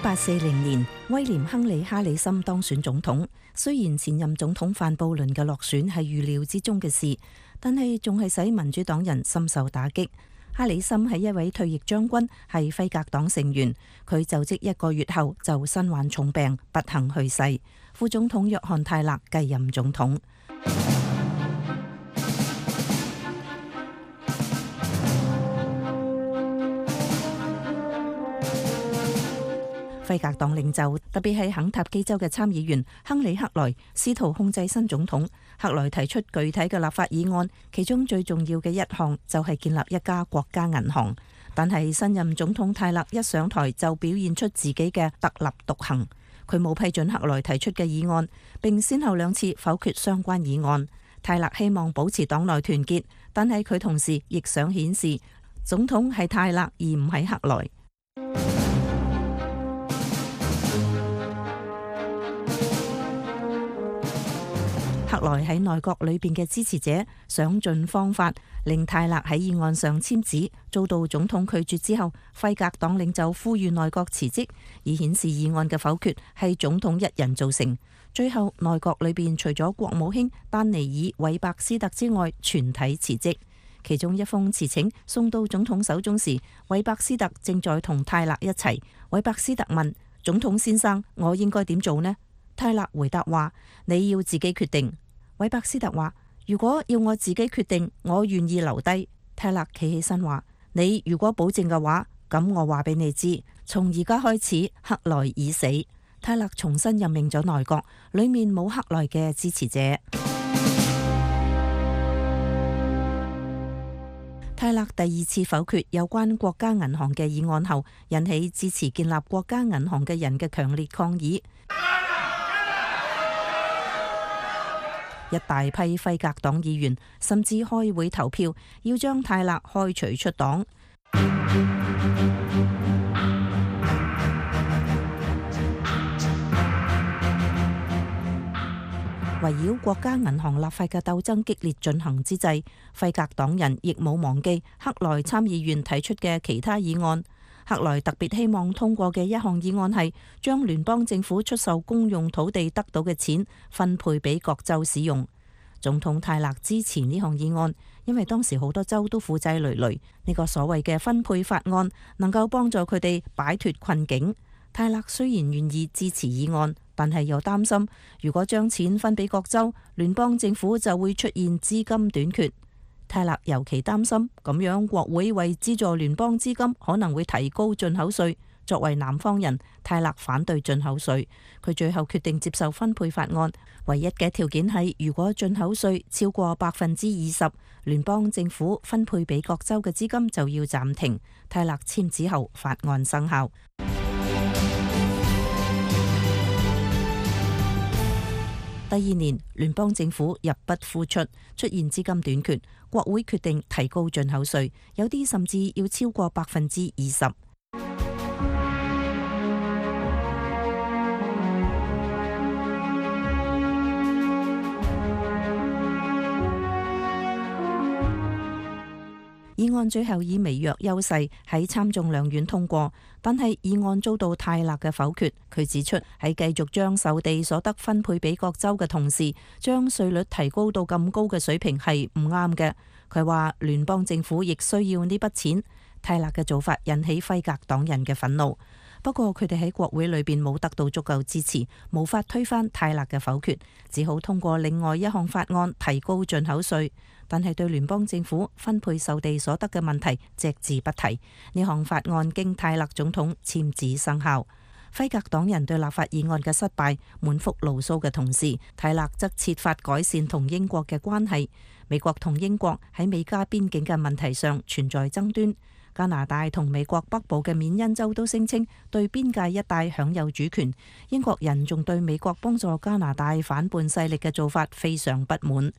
1840年，威廉·亨利·哈里森當選總統。雖然前任總統范布倫嘅落選係預料之中嘅事，但係仲係使民主黨人深受打擊。哈里森係一位退役將軍，係輝格黨成員。佢就職1個月後就身患重病，不幸去世。副總統約翰·泰勒繼任總統。輝格黨領袖，特別係肯塔基州嘅參議員亨利·克萊，試圖控制新總統。克萊提出具體嘅立法議案，其中最重要嘅一項就係建立一家國家銀行。但係新任總統泰勒一上台就表現出自己嘅特立獨行，佢冇批准克萊提出嘅議案，並先後2次否決相關議案。泰勒希望保持黨內團結，但係佢同時亦想顯示總統係泰勒而唔係克萊。克萊喺內閣裏邊嘅支持者想盡方法令泰勒喺議案上簽字，遭到總統拒絕之後，輝格黨領袖呼籲內閣辭職，以顯示議案嘅否決係總統一人造成。最後內閣裏邊除咗國務卿丹尼爾·韋伯斯特之外，全體辭職。其中一封辭請送到總統手中時，韋伯斯特正在同泰勒一齊。韋伯斯特問總統先生：我應該點做呢？泰勒回答話：你要自己決定。韋伯斯特話：如果要我自己決定，我願意留低。泰勒企起身話：你如果保證嘅話，咁我話俾你知，從而家開始，克萊已死。泰勒重新任命咗內閣，裏面冇克萊嘅支持者。泰勒第2次否決有關國家銀行嘅議案後，引起支持建立國家銀行嘅人嘅強烈抗議。一大批輝格黨議員甚至開會投票，要將泰勒開除出黨。圍繞國家銀行立法嘅鬥爭激烈進行之際，輝格黨人亦冇忘記克萊參議員提出嘅其他議案。克萊特別希望通過嘅一項議案係將聯邦政府出售公用土地得到嘅錢分配俾各州使用。總統泰勒支持呢項議案，因為當時好多州都負債累累，呢個所謂嘅分配法案能夠幫助佢哋擺脫困境。泰勒雖然願意支持議案，但係又擔心如果將錢分俾各州，聯邦政府就會出現資金短缺。泰勒尤其擔心咁樣國會為資助聯邦資金可能會提高進口稅。作為南方人，泰勒反對進口稅。佢最後決定接受分配法案，唯一嘅條件係如果進口稅超過20%，聯邦政府分配俾各州嘅資金就要暫停。泰勒簽字後，法案生效。第2年，聯邦政府入不敷出，出現資金短缺，國會決定提高進口稅，有啲甚至要超過20%。議案最後以微弱優勢喺參眾兩院通過，但係議案遭到泰勒嘅否決。佢指出喺繼續將售地所得分配俾各州嘅同時，將稅率提高到咁高嘅水平係唔啱嘅。佢話聯邦政府亦需要呢筆錢。泰勒嘅做法引起輝格黨人嘅憤怒，不過佢哋喺國會裏邊冇得到足夠支持，無法推翻泰勒嘅否決，只好通過另外一項法案提高進口稅。但係對聯邦政府分配售地所得嘅問題隻字不提。呢項法案經泰勒總統簽字生效。輝格黨人對立法議案嘅失敗滿腹牢騷嘅同時，泰勒則設法改善同英國嘅關係。美國同英國喺美加邊境嘅問題上存在爭端。加拿大同美國北部嘅緬因州都聲稱對邊界一帶享有主權。英國人仲對美國幫助加拿大反叛勢力嘅做法非常不滿。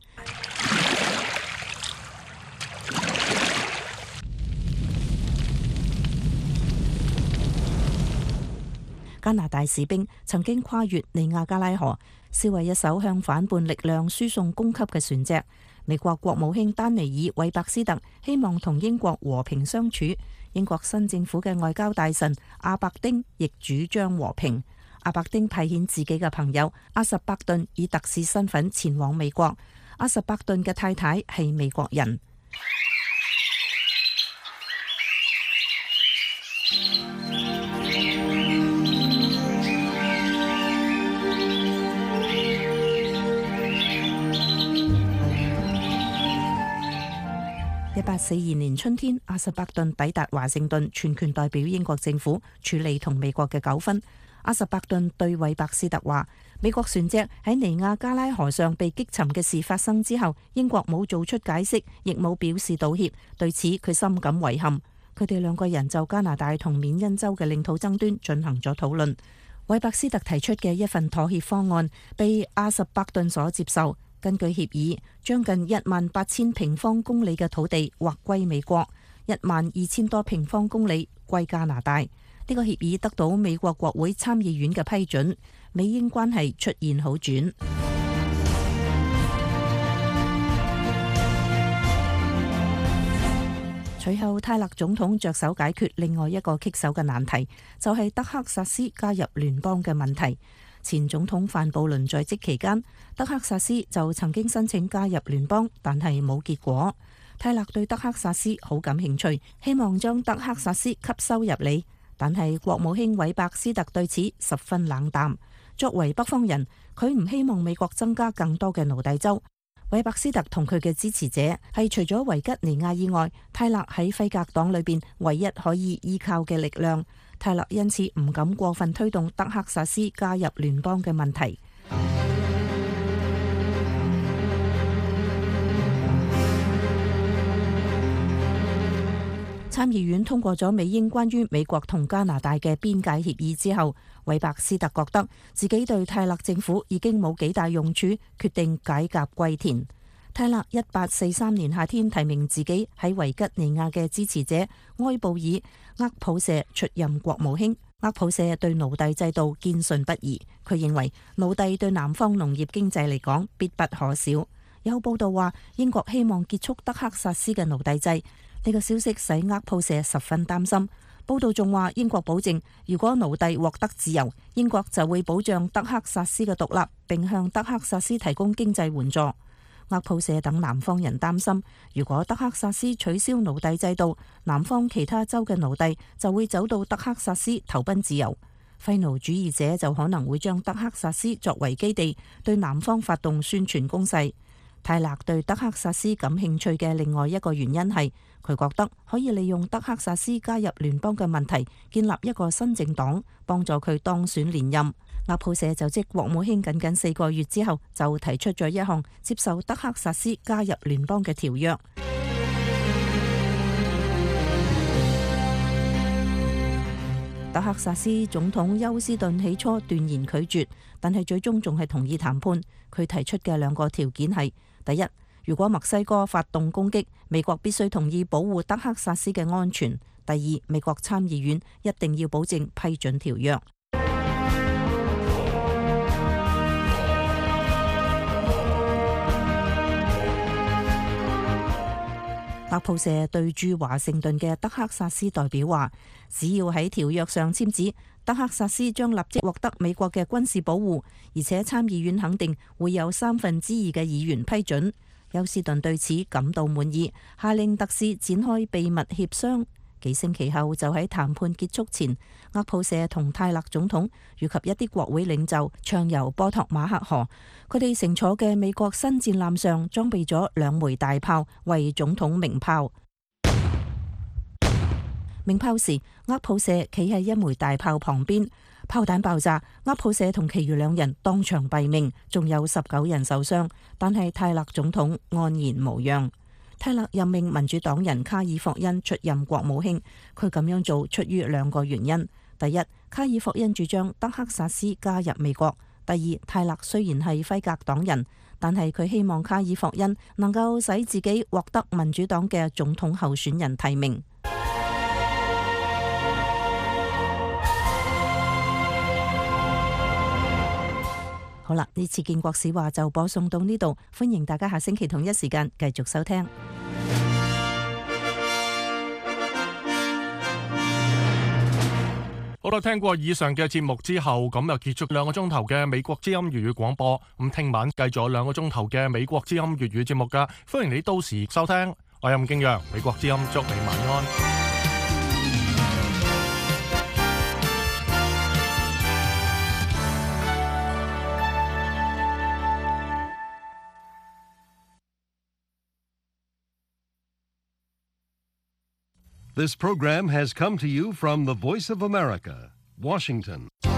加拿大士兵曾經跨越尼亞加拉河，燒毀一艘向反叛力量輸送供給嘅船隻。美國國務卿丹尼爾·韋伯斯特希望同英國和平相處， 英國新政府嘅外交大臣阿伯丁亦主張和平。阿伯丁派遣自己嘅朋友阿什伯頓以特使身份前往美國。阿什伯頓嘅太太係美國人。1842年春天，阿什伯頓抵達華盛頓，全權代表英國政府處理同美國嘅糾紛。阿什伯頓對韋伯斯特話：美國船隻喺尼亞加拉河上被擊沉嘅事發生之後，英國冇做出解釋，亦冇表示道歉，對此佢深感遺憾。佢哋兩個人就加拿大同緬因州嘅領土爭端進行咗討論。韋伯斯特提出嘅一份妥協方案被阿什伯頓所接受。根據協議，將近18000平方公里嘅土地劃歸美國，12000多平方公里歸加拿大。呢個協議得到美國國會參議院嘅批准，美英關係出現好轉。隨後，泰勒總統着手解決另外一個棘手嘅難題，就係德克薩斯加入聯邦嘅問題。前總統范布倫在職期間，德克薩斯就曾經申請加入聯邦，但係冇結果。泰勒對德克薩斯好感興趣，希望將德克薩斯吸收入嚟，但係國務卿韋伯斯特對此十分冷淡。作為北方人，佢唔希望美國增加更多嘅奴隸州。韋伯斯特同佢嘅支持者係除咗維吉尼亞以外，泰勒喺輝格黨裏邊唯一可以依靠嘅力量。泰勒因此唔敢過分推動德克薩斯加入聯邦嘅問題。參議院通過咗美英關於美國同加拿大嘅邊界協議之後，韋伯斯特覺得自己對泰勒政府已經冇幾大用處，決定解甲歸田。泰勒1843年夏天提名自己喺維吉尼亞嘅支持者埃布爾厄普舍出任國務卿。厄普舍對奴隸制度堅信不疑，佢認為奴隸對南方農業經濟嚟講必不可少。有報道話英國希望結束德克薩斯嘅奴隸制，呢個消息使厄普舍十分擔心。報道仲話英國保證，如果奴隸獲得自由，英國就會保障德克薩斯嘅獨立，並向德克薩斯提供經濟援助。厄普舍等南方人擔心，如果德克薩斯取消奴隸制度，南方其他州嘅奴隸就會走到德克薩斯投奔自由。廢奴主義者就可能會將德克薩斯作為基地，對南方發動宣傳攻勢。泰勒對德克薩斯感興趣嘅另外一個原因係，佢覺得可以利用德克薩斯加入聯邦嘅問題，建立一個新政黨，幫助佢當選連任。厄普舍就職國務卿僅4個月之後，就提出咗一項接受德克薩斯加入聯邦嘅條約。德克薩斯總統休斯頓起初斷然拒絕，但係最終仲係同意談判。佢提出嘅2個條件係：第一，如果墨西哥發動攻擊，美國必須同意保護德克薩斯嘅安全；第二，美國參議院一定要保證批准條約。厄普舍對駐華盛頓嘅德克薩斯代表話，只要喺條約上簽字，德克薩斯將立即獲得美國嘅軍事保護，而且參議院肯定會有2/3嘅議員批准。休斯頓對此感到滿意，下令特使展開秘密協商。幾星期後，就喺談判結束前，厄普舍同泰勒總統以及一啲國會領袖暢遊波托馬克河。佢哋乘坐嘅美國新戰艦上裝備咗2枚大炮，為總統鳴炮。鳴炮時，厄普舍企喺一枚大炮旁邊，炮彈爆炸，厄普舍同其餘2人當場斃命，仲有19人受傷，但係泰勒總統安然無恙。泰勒任命民主黨人卡爾霍恩出任國務卿，佢咁樣做出於2個原因：第一，卡爾霍恩主張德克薩斯加入美國；第二，泰勒雖然係輝格黨人，但係佢希望卡爾霍恩能夠使自己獲得民主黨嘅總統候選人提名。好啦，呢次建國史話就播送到呢度，歡迎大家下星期同一時間繼續收聽。 好啦，聽過以上嘅節目之後，咁又結束2個鐘頭嘅美國之音粵語廣播。咁聽晚繼續有2個鐘頭嘅美國之音粵語節目㗎，歡迎你到時收聽。我係吳敬陽，美國之音祝你晚安。 This program has come to you from the Voice of America, Washington.